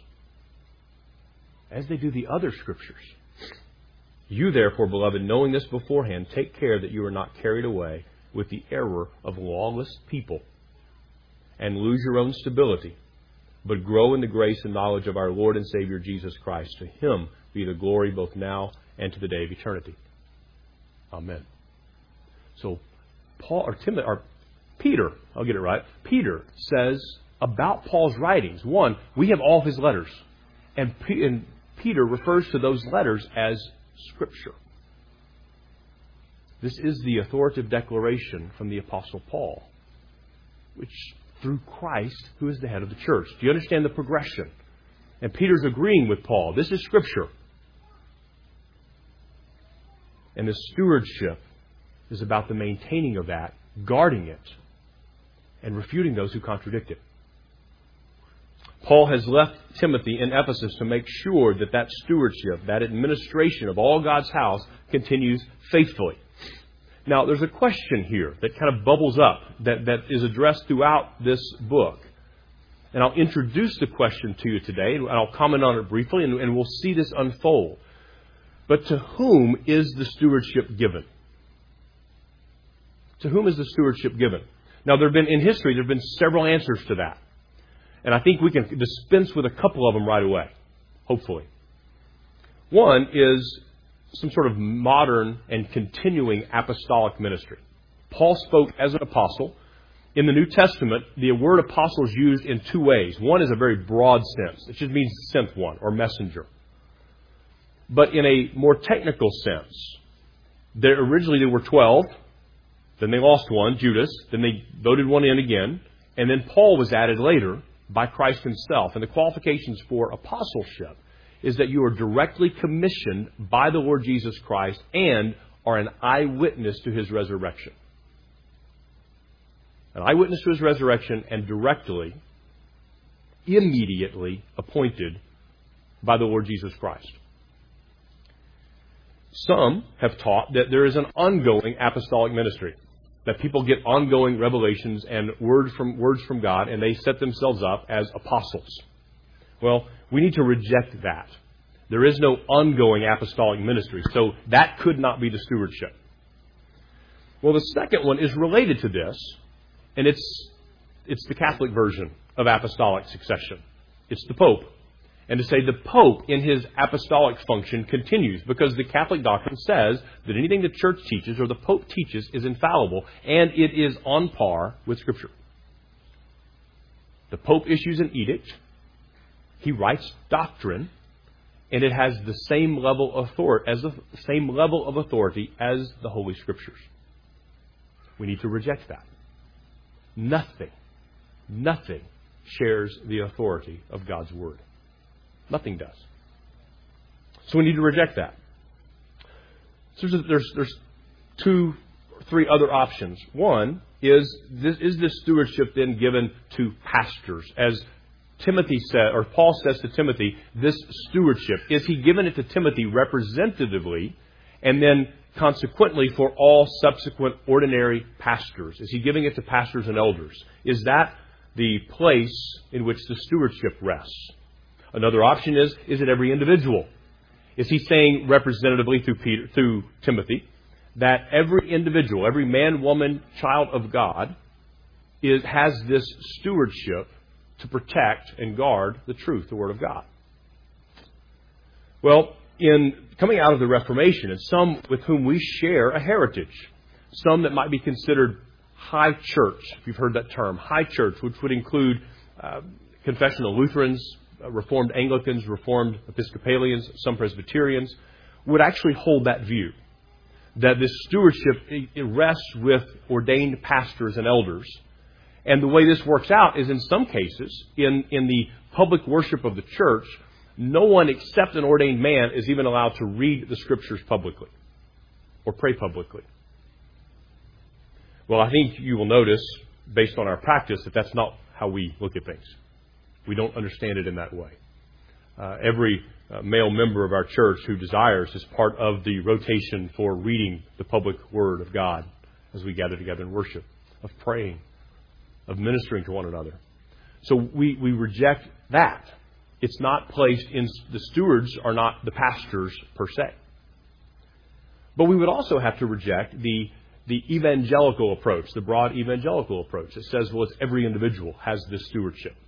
As they do the other Scriptures. You therefore, beloved, knowing this beforehand, take care that you are not carried away with the error of lawless people and lose your own stability, but grow in the grace and knowledge of our Lord and Savior Jesus Christ. To him be the glory both now and to the day of eternity. Amen. So Paul or Timothy or Peter, I'll get it right. Peter says about Paul's writings. One, we have all of his letters. And, P- and Peter refers to those letters as Scripture. This is the authoritative declaration from the Apostle Paul, which through Christ, who is the head of the church. Do you understand the progression? And Peter's agreeing with Paul. This is Scripture. And the stewardship is about the maintaining of that, guarding it, and refuting those who contradict it. Paul has left Timothy in Ephesus to make sure that that stewardship, that administration of all God's house, continues faithfully. Now, there's a question here that kind of bubbles up that, that is addressed throughout this book. And I'll introduce the question to you today, and I'll comment on it briefly, and, and we'll see this unfold. But to whom is the stewardship given? To whom is the stewardship given? Now, there have been, in history, there have been several answers to that. And I think we can dispense with a couple of them right away, hopefully. One is some sort of modern and continuing apostolic ministry. Paul spoke as an apostle. In the New Testament, the word apostle is used in two ways. One is a very broad sense. It just means sent one or messenger. But in a more technical sense, there originally there were twelve. Then they lost one, Judas. Then they voted one in again. And then Paul was added later by Christ himself. And the qualifications for apostleship is that you are directly commissioned by the Lord Jesus Christ and are an eyewitness to His resurrection. An eyewitness to His resurrection and directly, immediately appointed by the Lord Jesus Christ. Some have taught that there is an ongoing apostolic ministry, that people get ongoing revelations and words from words from God, and they set themselves up as apostles. Well, we need to reject that. There is no ongoing apostolic ministry, so that could not be the stewardship. Well, the second one is related to this, and it's it's the Catholic version of apostolic succession. It's the Pope. And to say the Pope in his apostolic function continues, because the Catholic doctrine says that anything the Church teaches or the Pope teaches is infallible, and it is on par with Scripture. The Pope issues an edict. He writes doctrine, and it has the same level of authority as the same level of authority as the Holy Scriptures. We need to reject that. Nothing, nothing shares the authority of God's Word. Nothing does. So we need to reject that. So there's, there's, there's two, three other options. One is, this, is this stewardship then given to pastors? As Timothy said, or Paul says to Timothy, this stewardship, is he given it to Timothy representatively and then consequently for all subsequent ordinary pastors? Is he giving it to pastors and elders? Is that the place in which the stewardship rests? Another option is, is it every individual? Is he saying representatively through Peter, through Timothy, that every individual, every man, woman, child of God is, has this stewardship to protect and guard the truth, the Word of God? Well, in coming out of the Reformation, and some with whom we share a heritage, some that might be considered high church, if you've heard that term, high church, which would include uh, confessional Lutherans, Reformed Anglicans, Reformed Episcopalians, some Presbyterians, would actually hold that view, that this stewardship it rests with ordained pastors and elders. And the way this works out is, in some cases, in, in the public worship of the church, no one except an ordained man is even allowed to read the Scriptures publicly or pray publicly. Well, I think you will notice, based on our practice, that that's not how we look at things. We don't understand it in that way. Uh, every uh, male member of our church who desires is part of the rotation for reading the public Word of God as we gather together in worship, of praying, of ministering to one another. So we, we reject that. It's not placed in, the stewards are not the pastors per se. But we would also have to reject the, the evangelical approach, the broad evangelical approach that says, well, it's every individual has this stewardship.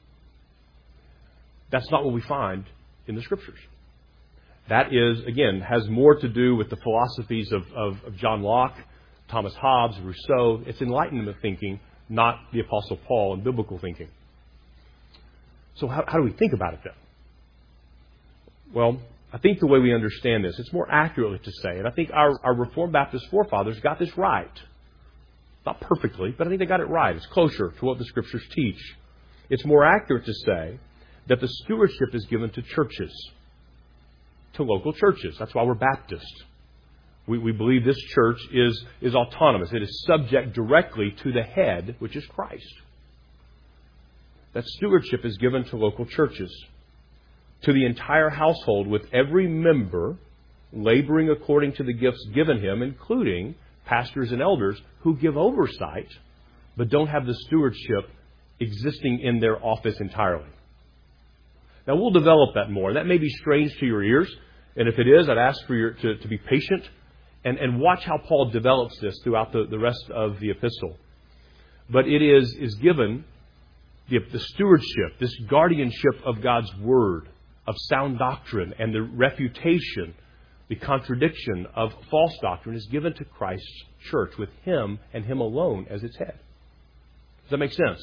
That's not what we find in the Scriptures. That is, again, has more to do with the philosophies of, of, of John Locke, Thomas Hobbes, Rousseau. It's Enlightenment thinking, not the Apostle Paul and biblical thinking. So how, how do we think about it then? Well, I think the way we understand this, it's more accurately to say, and I think our, our Reformed Baptist forefathers got this right. Not perfectly, but I think they got it right. It's closer to what the Scriptures teach. It's more accurate to say that the stewardship is given to churches, to local churches. That's why we're Baptist. We, we believe this church is, is autonomous. It is subject directly to the head, which is Christ. That stewardship is given to local churches, to the entire household, with every member laboring according to the gifts given him, including pastors and elders who give oversight, but don't have the stewardship existing in their office entirely. Now, we'll develop that more. That may be strange to your ears, and if it is, I'd ask for you to, to be patient and, and watch how Paul develops this throughout the, the rest of the epistle. But it is, is given the, the stewardship, this guardianship of God's Word, of sound doctrine, and the refutation, the contradiction of false doctrine is given to Christ's church with Him and Him alone as its head. Does that make sense?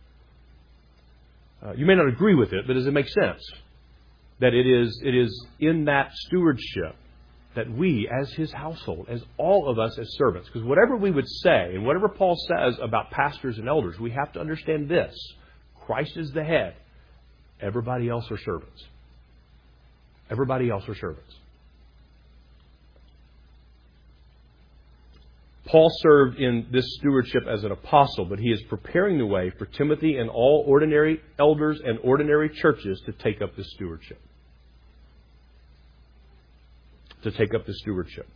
Uh, you may not agree with it, but does it make sense? That it is, it is in that stewardship that we, as His household, as all of us as servants, because whatever we would say, and whatever Paul says about pastors and elders, we have to understand this. Christ is the head. Everybody else are servants. Everybody else are servants. Paul served in this stewardship as an apostle, but he is preparing the way for Timothy and all ordinary elders and ordinary churches to take up this stewardship. To take up this stewardship.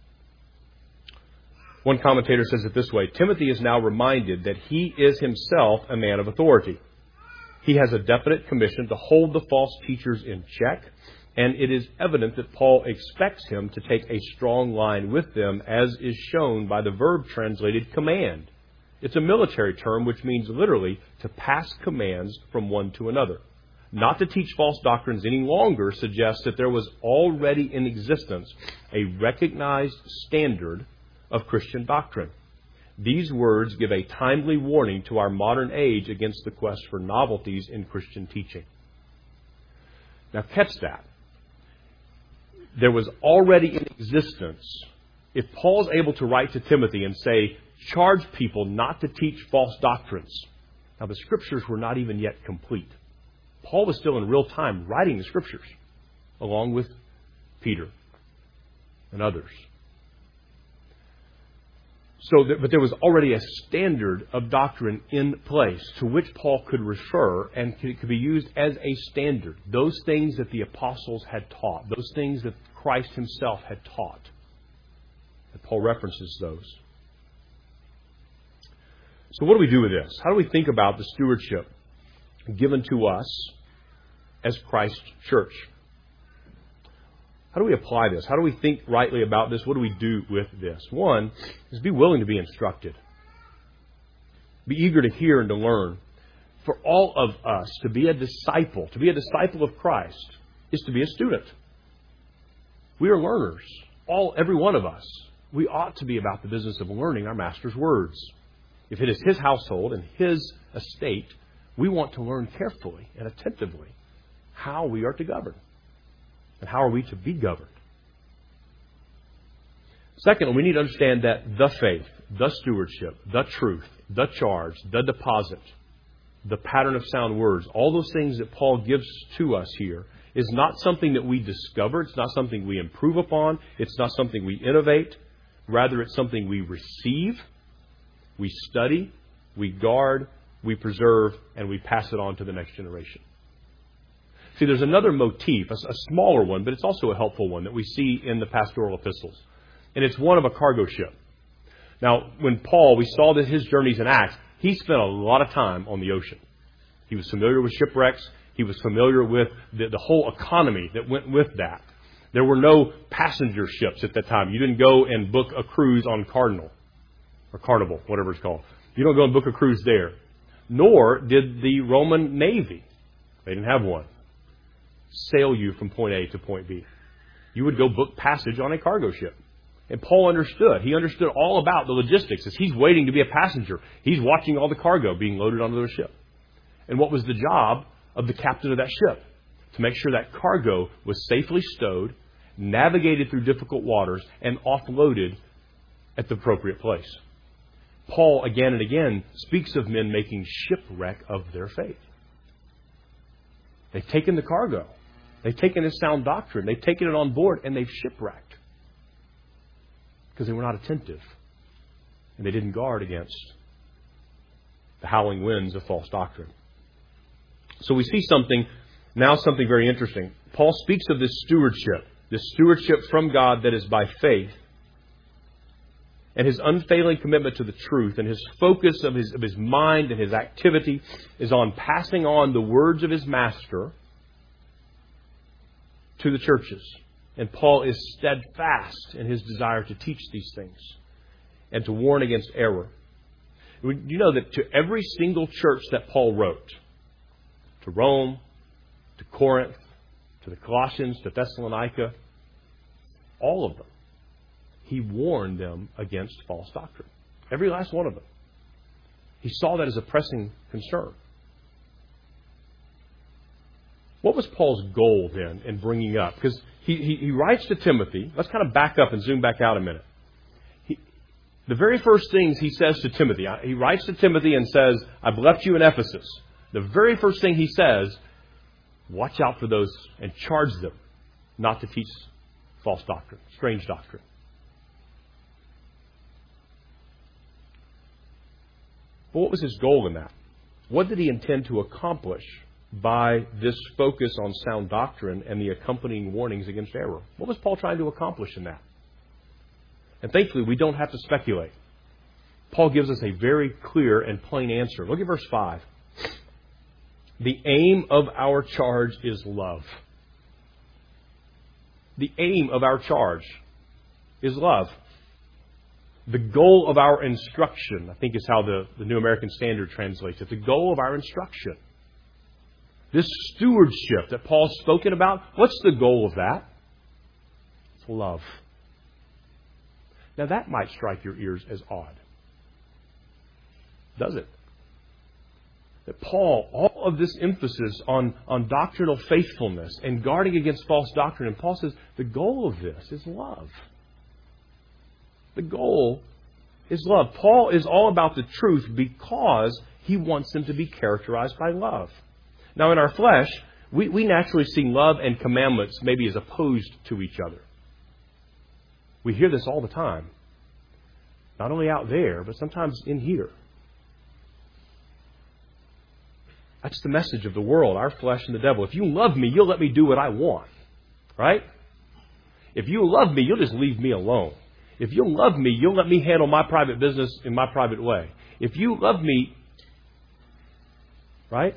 One commentator says it this way: Timothy is now reminded that he is himself a man of authority. He has a definite commission to hold the false teachers in check, and it is evident that Paul expects him to take a strong line with them, as is shown by the verb translated command. It's a military term which means literally to pass commands from one to another. Not to teach false doctrines any longer suggests that there was already in existence a recognized standard of Christian doctrine. These words give a timely warning to our modern age against the quest for novelties in Christian teaching. Now catch that. There was already in existence. If Paul's able to write to Timothy and say, charge people not to teach false doctrines. Now the Scriptures were not even yet complete. Paul was still in real time writing the Scriptures, along with Peter and others. So, that, but there was already a standard of doctrine in place to which Paul could refer, and it could be used as a standard. Those things that the apostles had taught, those things that Christ Himself had taught. And Paul references those. So what do we do with this? How do we think about the stewardship given to us as Christ's church? How do we apply this? How do we think rightly about this? What do we do with this? One is be willing to be instructed. Be eager to hear and to learn. For all of us to be a disciple, to be a disciple of Christ, is to be a student. We are learners. All, every one of us. We ought to be about the business of learning our Master's words. If it is His household and His estate, we want to learn carefully and attentively how we are to govern. And how are we to be governed? Second, we need to understand that the faith, the stewardship, the truth, the charge, the deposit, the pattern of sound words, all those things that Paul gives to us here is not something that we discover. It's not something we improve upon. It's not something we innovate. Rather, it's something we receive, we study, we guard, we preserve, and we pass it on to the next generation. See, there's another motif, a, a smaller one, but it's also a helpful one that we see in the pastoral epistles. And it's one of a cargo ship. Now, when Paul, we saw that his journeys in Acts, he spent a lot of time on the ocean. He was familiar with shipwrecks. He was familiar with the, the whole economy that went with that. There were no passenger ships at that time. You didn't go and book a cruise on Cardinal or Carnival, whatever it's called. You don't go and book a cruise there. Nor did the Roman Navy, they didn't have one, sail you from point A to point B. You would go book passage on a cargo ship. And Paul understood. He understood all about the logistics. As he's waiting to be a passenger, he's watching all the cargo being loaded onto the ship. And what was the job of the captain of that ship? To make sure that cargo was safely stowed, navigated through difficult waters, and offloaded at the appropriate place. Paul, again and again, speaks of men making shipwreck of their faith. They've taken the cargo. They've taken his sound doctrine. They've taken it on board, and they've shipwrecked. Because they were not attentive. And they didn't guard against the howling winds of false doctrine. So we see something, now something very interesting. Paul speaks of this stewardship, this stewardship from God that is by faith, and his unfailing commitment to the truth, and his focus of his, of his mind and his activity is on passing on the words of his master to the churches. And Paul is steadfast in his desire to teach these things and to warn against error. You know that to every single church that Paul wrote, to Rome, to Corinth, to the Colossians, to Thessalonica, all of them, he warned them against false doctrine. Every last one of them. He saw that as a pressing concern. What was Paul's goal then in bringing up? Because he, he, he writes to Timothy. Let's kind of back up and zoom back out a minute. He, the very first things he says to Timothy, he writes to Timothy and says, I've left you in Ephesus. The very first thing he says, watch out for those and charge them not to teach false doctrine, strange doctrine. But what was his goal in that? What did he intend to accomplish by this focus on sound doctrine and the accompanying warnings against error? What was Paul trying to accomplish in that? And thankfully, we don't have to speculate. Paul gives us a very clear and plain answer. Look at verse five. The aim of our charge is love. The aim of our charge is love. The goal of our instruction, I think is how the, the New American Standard translates it. The goal of our instruction. This stewardship that Paul's spoken about, what's the goal of that? It's love. Now that might strike your ears as odd. Does it? That Paul, all of this emphasis on, on doctrinal faithfulness and guarding against false doctrine, and Paul says the goal of this is love. The goal is love. Paul is all about the truth because he wants them to be characterized by love. Now, in our flesh, we, we naturally see love and commandments maybe as opposed to each other. We hear this all the time. Not only out there, but sometimes in here. That's the message of the world, our flesh and the devil. If you love me, you'll let me do what I want. Right? If you love me, you'll just leave me alone. If you love me, you'll let me handle my private business in my private way. If you love me, right?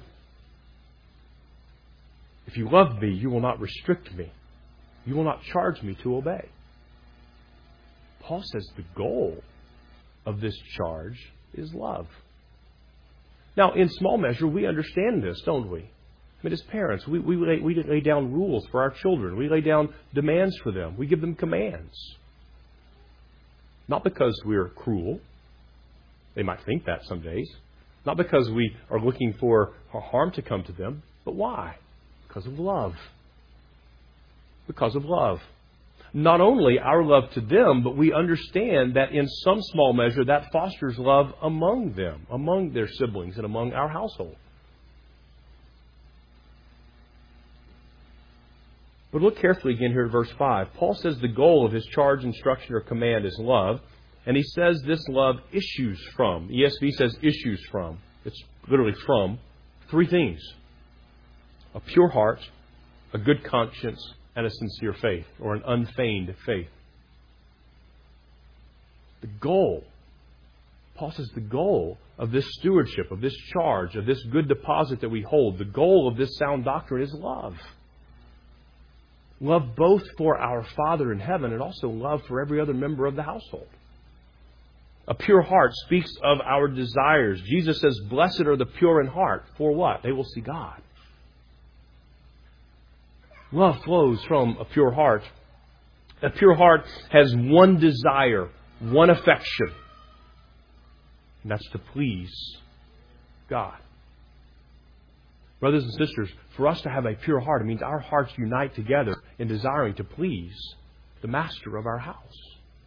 If you love me, you will not restrict me. You will not charge me to obey. Paul says the goal of this charge is love. Now, in small measure, we understand this, don't we? I mean, as parents, we, we, lay, we lay down rules for our children. We lay down demands for them. We give them commands. Not because we're cruel. They might think that some days. Not because we are looking for harm to come to them. But why? Because of love. Because of love. Not only our love to them, but we understand that in some small measure that fosters love among them, among their siblings, and among our household. But look carefully again here at verse five. Paul says the goal of his charge, instruction, or command is love. And he says this love issues from. E S V says issues from. It's literally from three things. A pure heart, a good conscience, and a sincere faith, or an unfeigned faith. The goal, Paul says the goal of this stewardship, of this charge, of this good deposit that we hold, the goal of this sound doctrine is love. Love both for our Father in heaven and also love for every other member of the household. A pure heart speaks of our desires. Jesus says, blessed are the pure in heart. For what? They will see God. Love flows from a pure heart. A pure heart has one desire, one affection. And that's to please God. Brothers and sisters, for us to have a pure heart, it means our hearts unite together in desiring to please the master of our house.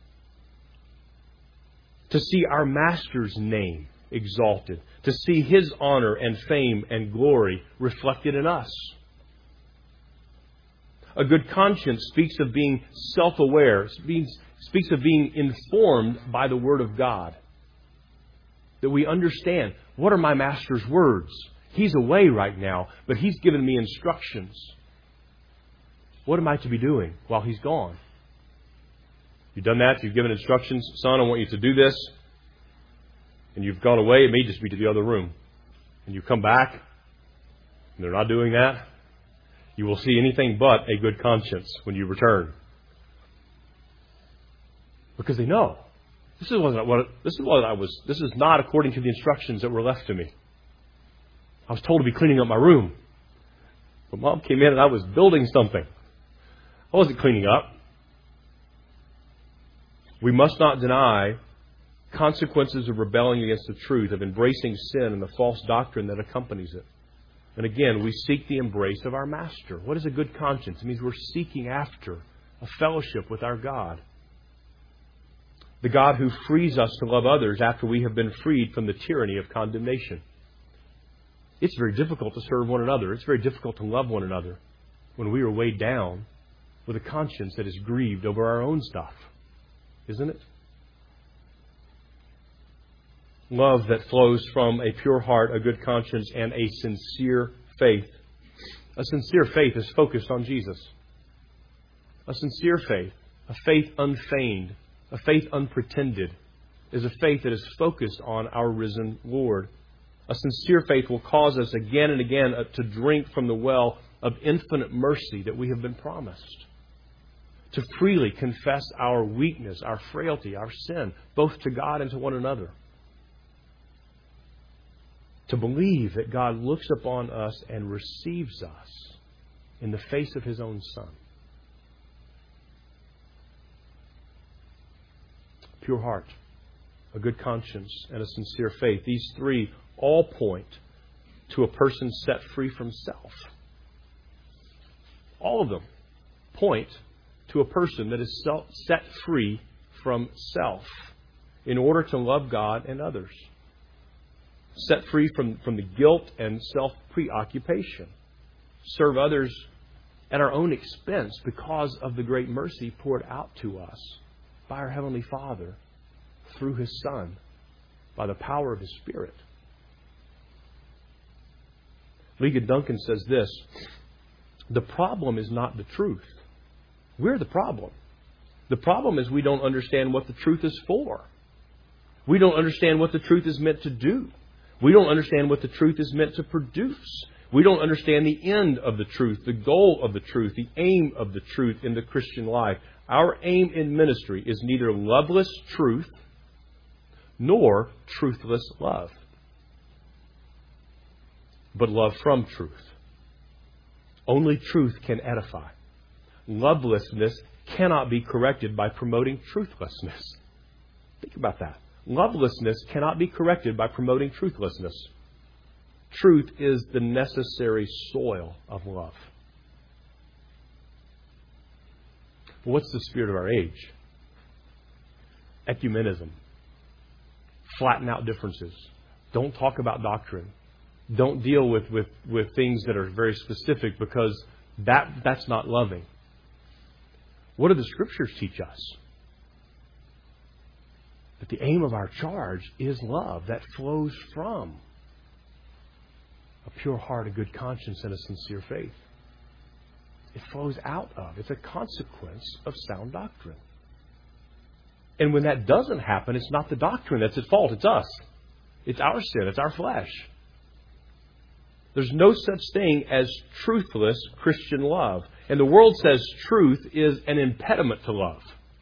To see our master's name exalted. To see his honor and fame and glory reflected in us. a good conscience speaks of being self-aware, speaks of being informed by the Word of God. That we understand, what are my Master's words? He's away right now, but He's given me instructions. What am I to be doing while He's gone? You've done that. You've given instructions. Son, I want you to do this. And you've gone away. It may just be to the other room. And you come back, and they're not doing that. You will see anything but a good conscience when you return. Because they know. This is what, what this is what I was. This is not according to the instructions that were left to me. I was told to be cleaning up my room. But Mom came in and I was building something. I wasn't cleaning up. We must not deny consequences of rebelling against the truth, of embracing sin and the false doctrine that accompanies it. And again, we seek the embrace of our Master. What is a good conscience? It means we're seeking after a fellowship with our God. The God who frees us to love others after we have been freed from the tyranny of condemnation. It's very difficult to serve one another. It's very difficult to love one another when we are weighed down with a conscience that is grieved over our own stuff. Isn't it? Love that flows from a pure heart, a good conscience, and a sincere faith. A sincere faith is focused on Jesus. A sincere faith, a faith unfeigned, a faith unpretended, is a faith that is focused on our risen Lord. A sincere faith will cause us again and again to drink from the well of infinite mercy that we have been promised. To freely confess our weakness, our frailty, our sin, both to God and to one another. To believe that God looks upon us and receives us in the face of His own Son. Pure heart, a good conscience, and a sincere faith. These three all point to a person set free from self. All of them point to a person that is set free from self in order to love God and others. Set free from, from the guilt and self-preoccupation. Serve others at our own expense because of the great mercy poured out to us by our Heavenly Father through His Son, by the power of His Spirit. Ligon Duncan says this: the problem is not the truth. We're the problem. The problem is we don't understand what the truth is for. We don't understand what the truth is meant to do. We don't understand what the truth is meant to produce. We don't understand the end of the truth, the goal of the truth, the aim of the truth in the Christian life. Our aim in ministry is neither loveless truth nor truthless love, but love from truth. Only truth can edify. Lovelessness cannot be corrected by promoting truthlessness. Think about that. Lovelessness cannot be corrected by promoting truthlessness. Truth is the necessary soil of love. What's the spirit of our age? Ecumenism. Flatten out differences. Don't talk about doctrine. Don't deal with, with, with things that are very specific, because that that's not loving. What do the Scriptures teach us? That the aim of our charge is love that flows from a pure heart, a good conscience, and a sincere faith. It flows out of. It's a consequence of sound doctrine. And when that doesn't happen, it's not the doctrine that's at fault. It's us. It's our sin. It's our flesh. There's no such thing as truthless Christian love. And the world says truth is an impediment to love.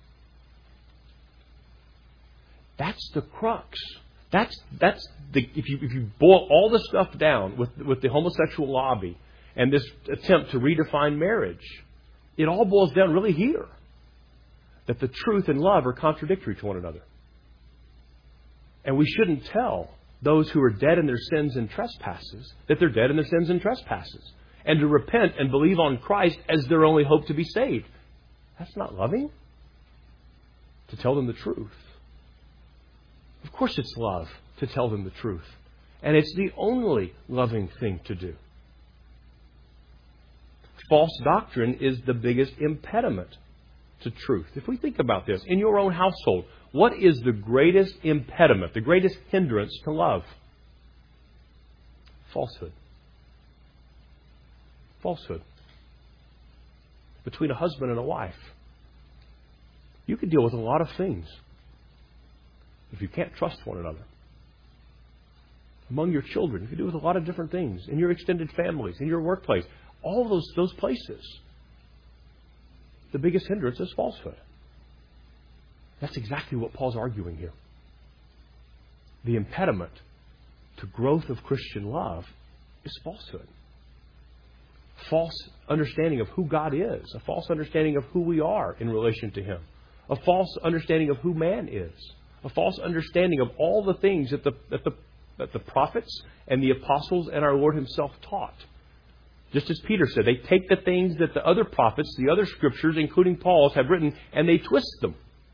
That's the crux. That's that's the if you if you boil all the stuff down with with the homosexual lobby and this attempt to redefine marriage, it all boils down really here. That the truth and love are contradictory to one another. And we shouldn't tell those who are dead in their sins and trespasses that they're dead in their sins and trespasses, and to repent and believe on Christ as their only hope to be saved. That's not loving. To tell them the truth. Of course it's love to tell them the truth. And it's the only loving thing to do. false doctrine is the biggest impediment to truth. If we think about this, in your own household, what is the greatest impediment, the greatest hindrance to love? Falsehood. Falsehood. Between a husband and a wife. You can deal with a lot of things if you can't trust one another. Among your children, you can deal with a lot of different things. In your extended families, in your workplace, all those, those places. The biggest hindrance is falsehood. That's exactly what Paul's arguing here. The impediment to growth of Christian love is falsehood. False understanding of who God is. A false understanding of who we are in relation to Him. A false understanding of who man is. A false understanding of all the things that the, that the, that the prophets and the apostles and our Lord Himself taught. Just as Peter said, they take the things that the other prophets, the other scriptures, including Paul's, have written, and they twist them.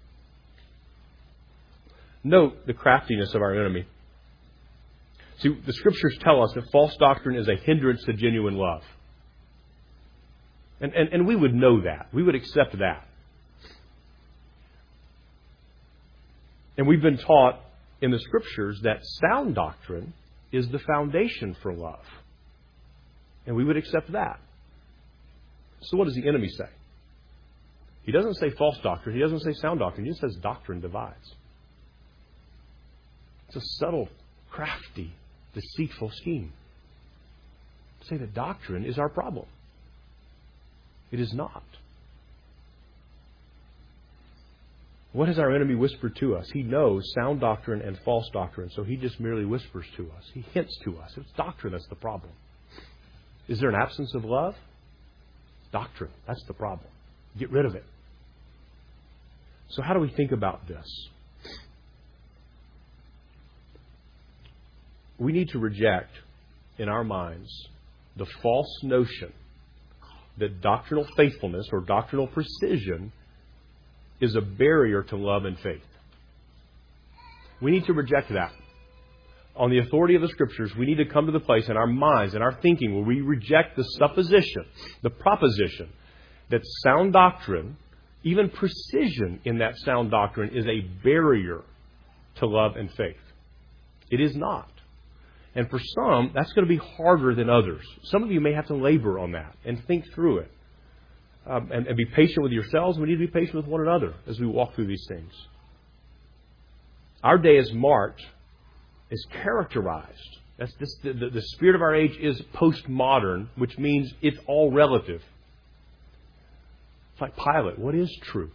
Note the craftiness of our enemy. See, the scriptures tell us that false doctrine is a hindrance to genuine love. And, and, and we would know that. We would accept that. And we've been taught in the scriptures that sound doctrine is the foundation for love. And we would accept that. So what does the enemy say? He doesn't say false doctrine. He doesn't say sound doctrine. He just says doctrine divides. It's a subtle, crafty, deceitful scheme. To say that doctrine is our problem. It is not. What has our enemy whispered to us? He knows sound doctrine and false doctrine, so he just merely whispers to us. He hints to us. It's doctrine that's the problem. Is there an absence of love? Doctrine. That's the problem. Get rid of it. So how do we think about this? We need to reject in our minds the false notion that doctrinal faithfulness or doctrinal precision is a barrier to love and faith. We need to reject that. On the authority of the Scriptures, we need to come to the place in our minds, in our thinking, where we reject the supposition, the proposition, that sound doctrine, even precision in that sound doctrine, is a barrier to love and faith. It is not. And for some, that's going to be harder than others. Some of you may have to labor on that and think through it. Um, and, and be patient with yourselves. We need to be patient with one another as we walk through these things. Our day is marked, is characterized. That's this, the, the, the spirit of our age is postmodern, which means it's all relative. It's like Pilate. What is truth?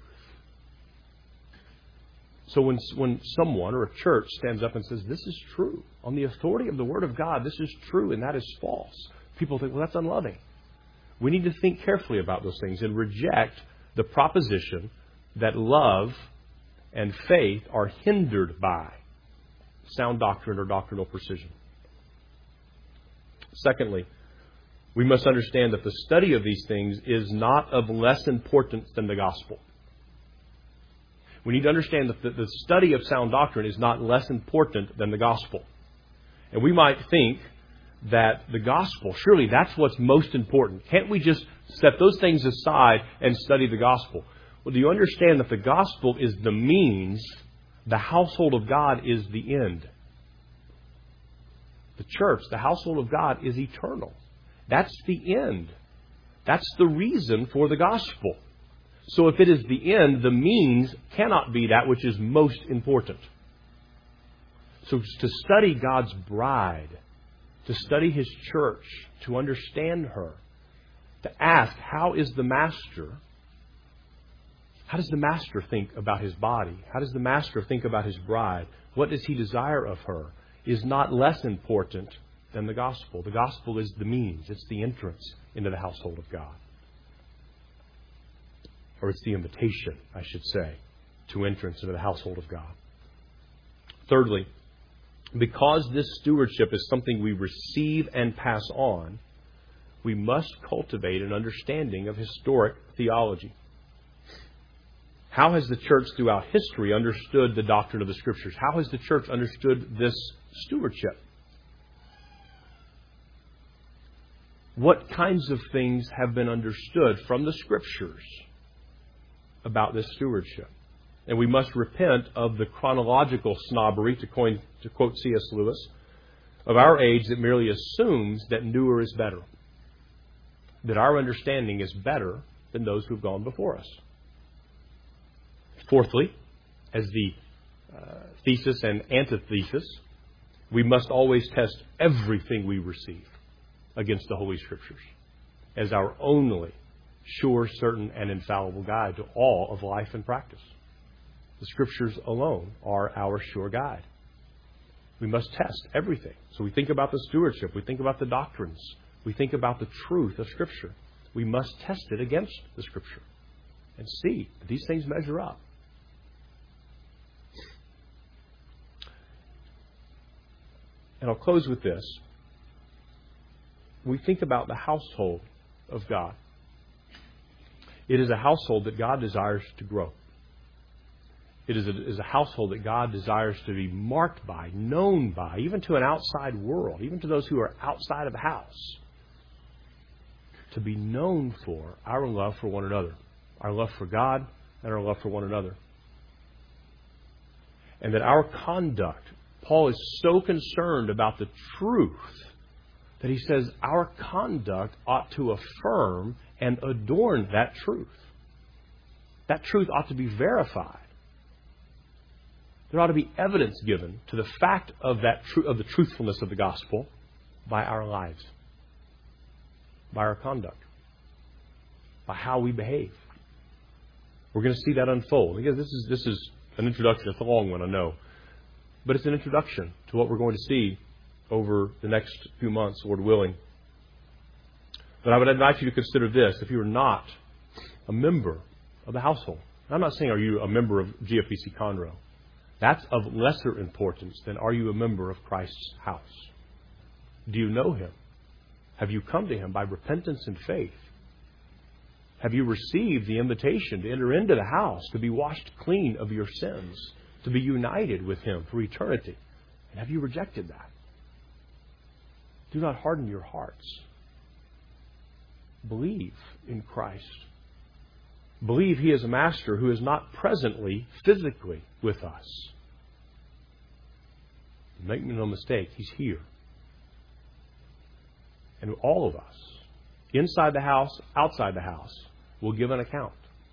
So when, when someone or a church stands up and says, this is true, on the authority of the Word of God, this is true and that is false, people think, well, that's unloving. We need to think carefully about those things and reject the proposition that love and faith are hindered by sound doctrine or doctrinal precision. Secondly, we must understand that the study of these things is not of less importance than the gospel. We need to understand that the study of sound doctrine is not less important than the gospel. And we might think that the gospel, surely that's what's most important. Can't we just set those things aside and study the gospel? Well, do you understand that the gospel is the means, the household of God is the end? The church, the household of God, is eternal. That's the end. That's the reason for the gospel. So if it is the end, the means cannot be that which is most important. So to study God's bride, to study His church, to understand her, to ask, how is the Master? How does the Master think about His body? How does the Master think about His bride? What does He desire of her? Is not less important than the gospel. The gospel is the means. It's the entrance into the household of God. Or it's the invitation, I should say, to entrance into the household of God. Thirdly, because this stewardship is something we receive and pass on, we must cultivate an understanding of historic theology. How has the church throughout history understood the doctrine of the Scriptures? How has the church understood this stewardship? What kinds of things have been understood from the Scriptures about this stewardship? And we must repent of the chronological snobbery, to, coin, to quote C S Lewis, of our age that merely assumes that newer is better. That our understanding is better than those who have gone before us. Fourthly, as the uh, thesis and antithesis, we must always test everything we receive against the Holy Scriptures as our only sure, certain, and infallible guide to all of life and practice. The Scriptures alone are our sure guide. We must test everything. So we think about the stewardship. We think about the doctrines. We think about the truth of Scripture. We must test it against the Scripture and see that these things measure up. And I'll close with this. We think about the household of God. It is a household that God desires to grow. It is a, is a household that God desires to be marked by, known by, even to an outside world, even to those who are outside of the house. To be known for our love for one another, our love for God and our love for one another. And that our conduct, Paul is so concerned about the truth that he says our conduct ought to affirm and adorn that truth. That truth ought to be verified. There ought to be evidence given to the fact of that tr- of the truthfulness of the gospel by our lives, by our conduct, by how we behave. We're going to see that unfold. Again, this is this is an introduction. It's a long one, I know, but it's an introduction to what we're going to see over the next few months, Lord willing. But I would invite you to consider this: if you are not a member of the household, I'm not saying are you a member of G F B C Conroe. That's of lesser importance than are you a member of Christ's house. Do you know Him? Have you come to Him by repentance and faith? Have you received the invitation to enter into the house, to be washed clean of your sins, to be united with Him for eternity? And have you rejected that? Do not harden your hearts. Believe in Christ. Believe He is a Master who is not presently, physically with us. Make no mistake, He's here. And all of us, inside the house, outside the house, will give an account.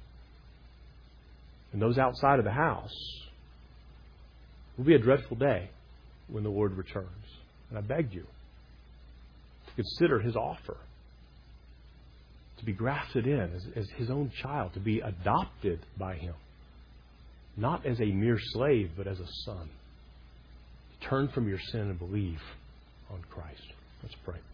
And those outside of the house, will be a dreadful day when the Lord returns. And I beg you to consider His offer. To be grafted in as, as His own child, to be adopted by Him. Not as a mere slave, but as a son. Turn from your sin and believe on Christ. Let's pray.